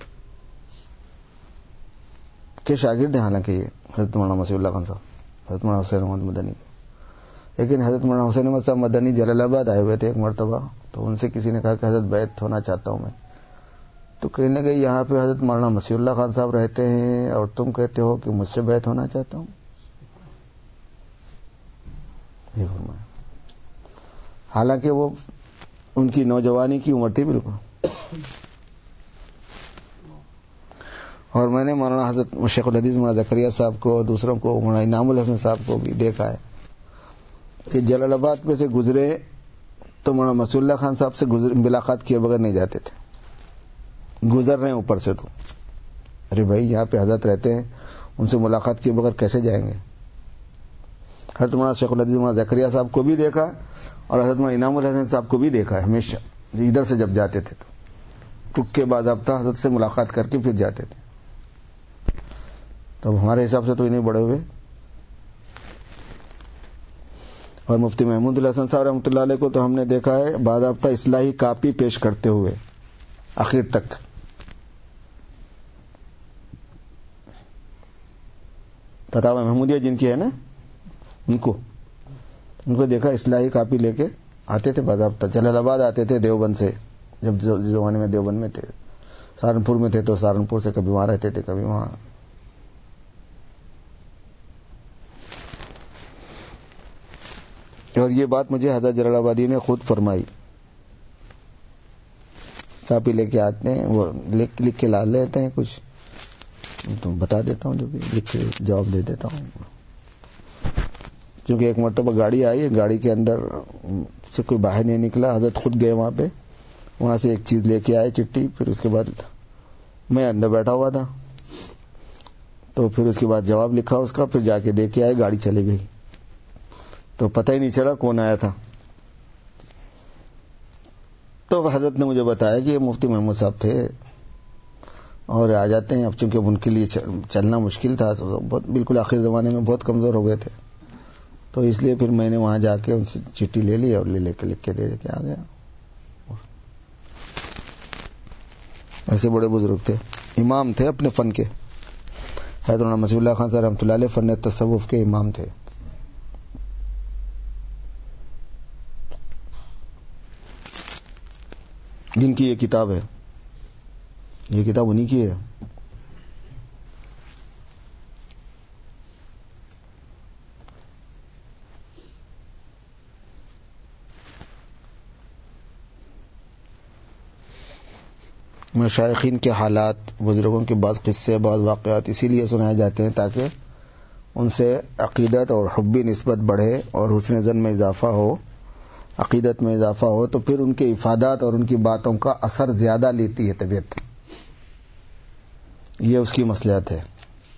کے شاگرد ہیں حالانکہ یہ حضرت مولانا مسیح اللہ خان صاحب, حضرت مولانا حسین محمد مدنی. لیکن حضرت مولانا حسین مصطفی مدنی جلال آباد آئے ہوئے تھے ایک مرتبہ, تو ان سے کسی نے کہا کہ حضرت بیعت ہونا چاہتا ہوں میں. تو کہنے گئے یہاں پہ حضرت مولانا مسیح اللہ خان صاحب رہتے ہیں اور تم کہتے ہو کہ مجھ سے بیعت ہونا چاہتا ہوں. حالانکہ وہ ان کی نوجوانی کی عمر تھی بالکل. اور میں نے مولانا حضرت شیخ الحدیث مولانا زکریا صاحب کو اور دوسروں کو مولانا انعام الحسن صاحب کو بھی دیکھا ہے کہ جلال آباد پہ سے گزرے تو مولانا مسعود اللہ خان صاحب سے ملاقات کیے بغیر نہیں جاتے تھے. گزر رہے ہیں اوپر سے تو ارے بھائی یہاں پہ حضرت رہتے ہیں, ان سے ملاقات کیے بغیر کیسے جائیں گے. حضرت مولانا شیخ الحدیث مولانا زکریا صاحب کو بھی دیکھا اور حضرت مولانا انعام الحسن صاحب کو بھی دیکھا ہے ہمیشہ. ادھر سے جب جاتے تھے تو ٹک کے بعد اب تھا حضرت سے ملاقات کر کے پھر جاتے تھے. تو ہمارے حساب سے تو انہیں بڑے ہوئے. اور مفتی محمود الحسن صاحب رحمۃ اللہ علیہ کو تو ہم نے دیکھا ہے باضابطہ اصلاحی کاپی پیش کرتے ہوئے آخر تک. فتاوی محمودیہ جن کی ہے نا, ان کو دیکھا اصلاحی کاپی لے کے آتے تھے باضابطہ. جلال آباد آتے تھے دیوبند سے, جب زمانے میں دیوبند میں تھے. سہارنپور میں تھے تو سہارنپور سے کبھی وہاں رہتے تھے کبھی وہاں. اور یہ بات مجھے حضرت جلال آبادی نے خود فرمائی. کاپی لے کے آتے ہیں, وہ لکھ کے لا لیتے ہیں, کچھ تو بتا دیتا ہوں جو بھی لکھ کے جواب دے دیتا ہوں. کیونکہ ایک مرتبہ گاڑی آئی, گاڑی کے اندر سے کوئی باہر نہیں نکلا, حضرت خود گئے وہاں پہ, وہاں سے ایک چیز لے کے آئے چٹھی. پھر اس کے بعد میں اندر بیٹھا ہوا تھا تو پھر اس کے بعد جواب لکھا اس کا, پھر جا کے دے کے آئے, گاڑی چلی گئی. تو پتہ ہی نہیں چلا کون آیا تھا. تو حضرت نے مجھے بتایا کہ یہ مفتی محمود صاحب تھے اور آ جاتے ہیں. اب چونکہ ان کے لیے چلنا مشکل تھا, بہت بالکل آخر زمانے میں بہت کمزور ہو گئے تھے, تو اس لیے پھر میں نے وہاں جا کے ان سے چٹھی لے لی اور لے کے لکھ کے دے کے آ گیا. ایسے بڑے بزرگ تھے, امام تھے اپنے فن کے. حضرت مولانا مسعود اللہ خان صاحب رحمۃ اللہ علیہ فن تصوف کے امام تھے. جن کی یہ کتاب ہے, یہ کتاب انہی کی ہے. مشائخین کے حالات, بزرگوں کے بعض قصے, بعض واقعات اسی لیے سنائے جاتے ہیں تاکہ ان سے عقیدت اور حبی نسبت بڑھے اور حسن ظن میں اضافہ ہو, عقیدت میں اضافہ ہو. تو پھر ان کے افادات اور ان کی باتوں کا اثر زیادہ لیتی ہے طبیعت. یہ اس کی مصلحت ہے.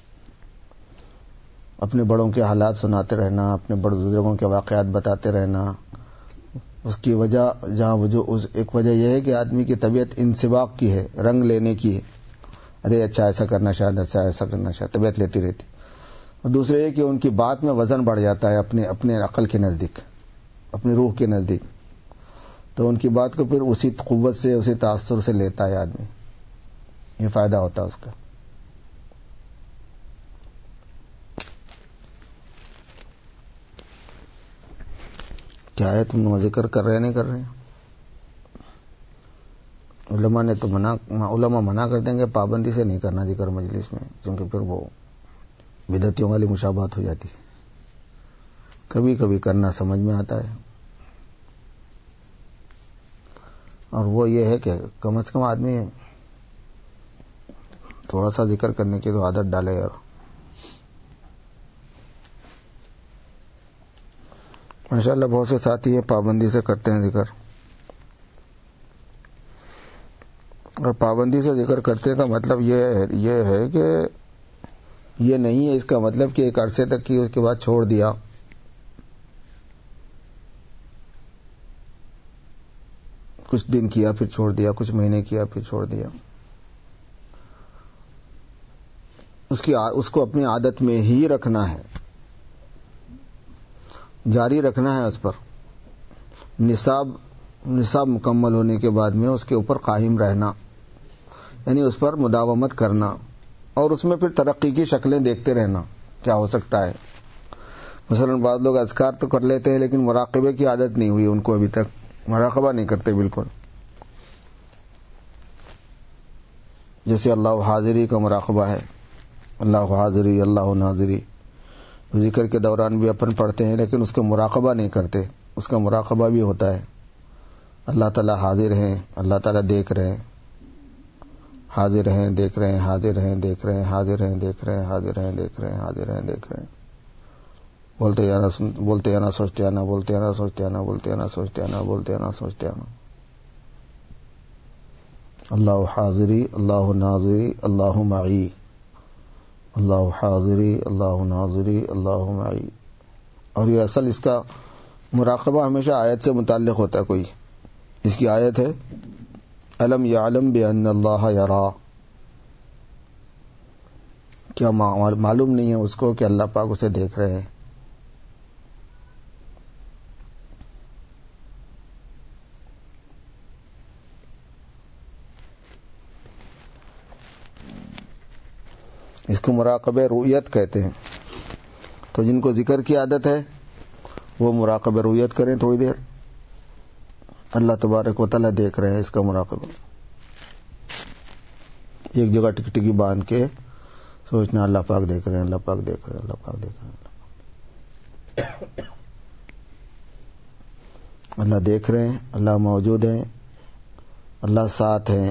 اپنے بڑوں کے حالات سناتے رہنا, اپنے بڑے بزرگوں کے واقعات بتاتے رہنا, اس کی وجہ ایک وجہ یہ ہے کہ آدمی کی طبیعت انسباق کی ہے, رنگ لینے کی ہے. ارے اچھا ایسا کرنا شاید, اچھا ایسا کرنا شاید, طبیعت لیتی رہتی. اور دوسرے یہ کہ ان کی بات میں وزن بڑھ جاتا ہے اپنے عقل کے نزدیک, اپنی روح کے نزدیک. تو ان کی بات کو پھر اسی قوت سے, اسی تاثر سے لیتا ہے آدمی. یہ فائدہ ہوتا ہے اس کا. کیا ہے تم ذکر کر رہے نہیں کر رہے؟ علماء نے تو علماء منع کر دیں گے پابندی سے نہیں کرنا ذکر مجلس میں, کیونکہ پھر وہ بدعتیوں والی مشابہت ہو جاتی ہے. کبھی کبھی کرنا سمجھ میں آتا ہے, اور وہ یہ ہے کہ کم از کم آدمی تھوڑا سا ذکر کرنے کی تو عادت ڈالے. اور ماشاءاللہ بہت سے ساتھی ہیں پابندی سے کرتے ہیں ذکر, اور پابندی سے ذکر کرتے کا مطلب یہ ہے کہ یہ نہیں ہے اس کا مطلب کہ ایک عرصے تک کی, اس کے بعد چھوڑ دیا. کچھ دن کیا پھر چھوڑ دیا, کچھ مہینے کیا پھر چھوڑ دیا. اس کو اپنی عادت میں ہی رکھنا ہے, جاری رکھنا ہے. اس پر نصاب مکمل ہونے کے بعد میں اس کے اوپر قائم رہنا, یعنی اس پر مداومت کرنا, اور اس میں پھر ترقی کی شکلیں دیکھتے رہنا کیا ہو سکتا ہے. مثلا بعض لوگ اذکار تو کر لیتے ہیں لیکن مراقبے کی عادت نہیں ہوئی ان کو, ابھی تک مراقبہ نہیں کرتے بالکل. جیسے اللہ حاضری کا مراقبہ ہے, اللہ حاضری اللہ ناظری, ذکر کے دوران بھی اپن پڑھتے ہیں لیکن اس کا مراقبہ نہیں کرتے. اس کا مراقبہ بھی ہوتا ہے. اللہ تعالیٰ حاضر ہیں, اللہ تعالیٰ دیکھ رہے ہیں, حاضر ہیں دیکھ رہے ہیں، حاضر ہیں دیکھ رہے ہیں، حاضر ہیں دیکھ رہے ہیں، حاضر ہیں دیکھ رہے ہیں، حاضر ہیں دیکھ رہے ہیں. بولتے جانا بولتے جانا سوچتے آنا، بولتے جانا سوچتے آنا، بولتے جانا سوچتے آنا، بولتے جانا سوچتے آنا. اللہ حاضری، اللہ ناظری، اللہ معی. اللہ حاضری، اللہ ناظری، اللہ معی. اور یہ اصل اس کا مراقبہ ہمیشہ آیت سے متعلق ہوتا ہے. کوئی اس کی آیت ہے الم یعلم بان اللہ یرا. کیا معلوم نہیں ہے اس کو کہ اللہ پاک اسے دیکھ رہے ہیں؟ اس کو مراقبہ رؤیت کہتے ہیں. تو جن کو ذکر کی عادت ہے وہ مراقبہ رؤیت کریں تھوڑی دیر. اللہ تبارک و تعالیٰ دیکھ رہے ہیں، اس کا مراقبہ. ایک جگہ ٹکٹکی باندھ کے سوچنا اللہ پاک دیکھ رہے ہیں، اللہ پاک دیکھ رہے ہیں، اللہ پاک دیکھ رہے ہیں. اللہ دیکھ رہے ہیں، اللہ موجود ہیں، اللہ ساتھ ہیں.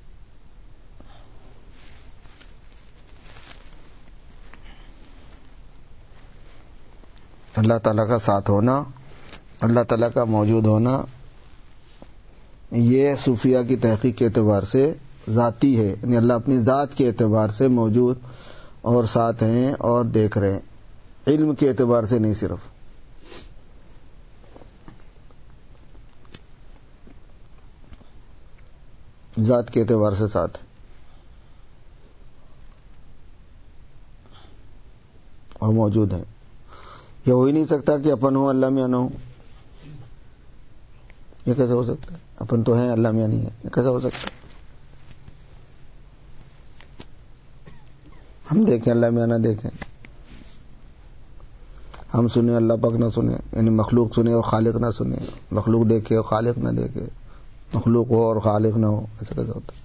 اللہ تعالیٰ کا ساتھ ہونا، اللہ تعالیٰ کا موجود ہونا، یہ صوفیہ کی تحقیق کے اعتبار سے ذاتی ہے. یعنی اللہ اپنی ذات کے اعتبار سے موجود اور ساتھ ہیں اور دیکھ رہے ہیں، علم کے اعتبار سے نہیں، صرف ذات کے اعتبار سے ساتھ ہیں اور موجود ہیں. یہ ہو ہی نہیں سکتا کہ اپن ہو اللہ میاں نہ ہو. یہ کیسے ہو سکتا ہے؟ اپن تو ہیں، اللہ میاں نہیں ہے، یہ کیسے ہو سکتا ہے؟ ہم دیکھیں اللہ میاں نہ دیکھیں، ہم سنیں اللہ پاک نہ سنیں، یعنی مخلوق سنے اور خالق نہ سنے، مخلوق دیکھے اور خالق نہ دیکھے، مخلوق ہو اور خالق نہ ہو، ایسا کیسے ہوتا ہے؟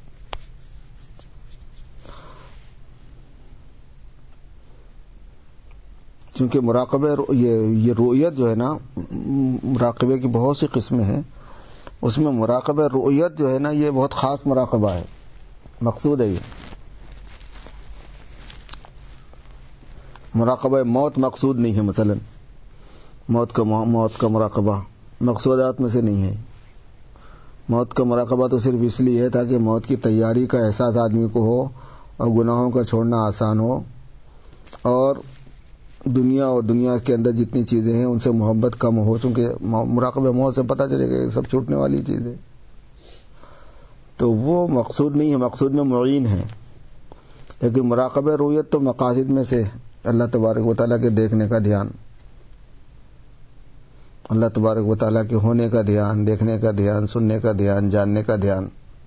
کیونکہ مراقبہ یہ رؤیت جو ہے نا، مراقبے کی بہت سی قسمیں ہیں. اس میں مراقبہ رؤیت جو ہے نا یہ بہت خاص مراقبہ ہے، مقصود ہے. یہ مراقبہ موت مقصود نہیں ہے. مثلا موت کا مراقبہ مقصودات میں سے نہیں ہے. موت کا مراقبہ تو صرف اس لیے ہے تاکہ موت کی تیاری کا احساس آدمی کو ہو اور گناہوں کا چھوڑنا آسان ہو، اور دنیا اور دنیا کے اندر جتنی چیزیں ہیں ان سے محبت کم ہو. چونکہ مراقبہ موت سے پتہ چلے گا یہ سب چھوٹنے والی چیز ہے. تو وہ مقصود نہیں ہے، مقصود میں معین ہے. لیکن مراقبہ رؤیت تو مقاصد میں سے اللہ تبارک و تعالیٰ کے دیکھنے کا دھیان، اللہ تبارک و تعالیٰ کے ہونے کا دھیان، دیکھنے کا دھیان، سننے کا دھیان، جاننے کا دھیان،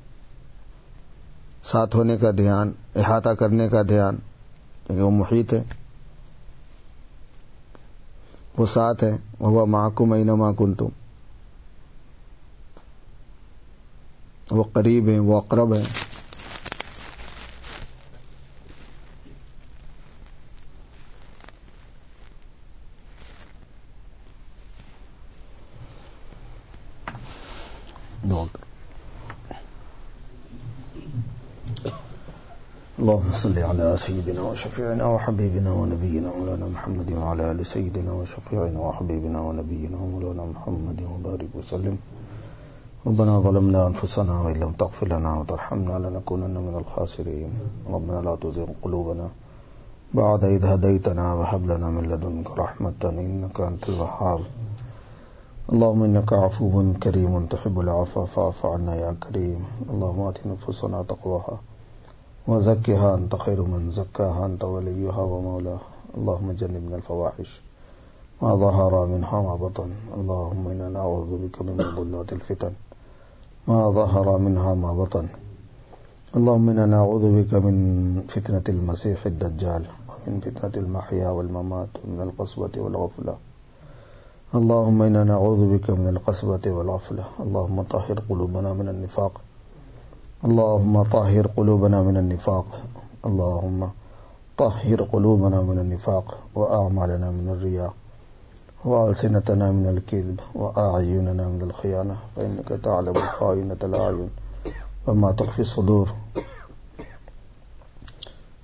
ساتھ ہونے کا دھیان، احاطہ کرنے کا دھیان. کیونکہ وہ محیط ہے، وہ ساتھ ہے. وہ معکم اینما کنتم، وہ قریب ہیں، وہ اقرب ہیں. اللهم صل على سيدنا وشفيعنا وحبيبنا ونبينا مولانا محمد وعلى آل سيدنا وشفيعنا وحبيبنا ونبينا مولانا محمد وبارك وسلم. ربنا ظلمنا أنفسنا وإن لم تغفر لنا وترحمنا لنكونن من الخاسرين. ربنا لا تزغ قلوبنا بعد إذ هديتنا وهب لنا من لدنك رحمة إنك أنت الوهاب. اللهم إنك عفو كريم تحب العفو فاعف عنا يا كريم. اللهم آت نفوسنا تقواها وزكها أنت خير من زكاها أنت وليها ومولاها. اللهم جنبنا الفواحش ما ظهر منها ما بطن. اللهم إنا نعوذ بك من مضلات الفتن ما ظهر منها ما بطن. اللهم إنا نعوذ بك من فتنة المسيح الدجال ومن فتنة المحيا والممات ومن القسوة والغفلة. اللهم إنا نعوذ بك من القسوة والغفلة. اللهم طهر قلوبنا من النفاق. اللهم طهر قلوبنا من النفاق. اللهم طهر قلوبنا من النفاق وأعمالنا من الرياء وألسنتنا من الكذب وأعيننا من الخيانة فإنك تعلم خائنة الأعين وما تخفي الصدور.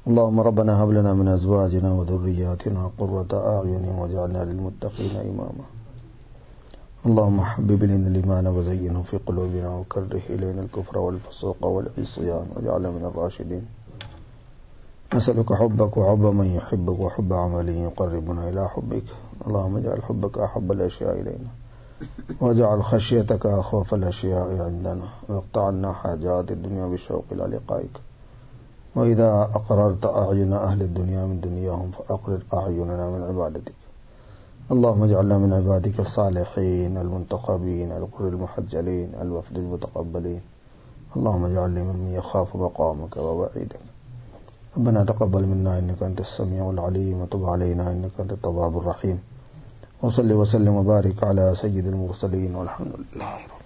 اللهم ربنا هب لنا من أزواجنا وذرياتنا قرة أعين واجعلنا للمتقين إماما اللهم حبب إلينا الإيمان وزينه في قلوبنا وكره إلينا الكفر والفسوق والعصيان واجعلنا من الراشدين نسألك حبك وحب من يحبك وحب عمل يقربنا إلى حبك اللهم اجعل حبك أحب الأشياء إلينا واجعل خشيتك أخوف الأشياء عندنا واقطع عنا حاجات الدنيا بالشوق إلى لقائك وإذا أقررت أعين أهل الدنيا من دنياهم فأقرر أعيننا من عبادتك اللهم اجعلنا من عبادك الصالحين المنتخبين الغر المحجلين الوفد المتقبلين اللهم اجعلني ممن يخاف مقامك ووعيدك ربنا تقبل منا إنك أنت السميع العليم وتب علينا إنك أنت التواب الرحيم وصل وسلم وبارك على سيد المرسلين والحمد لله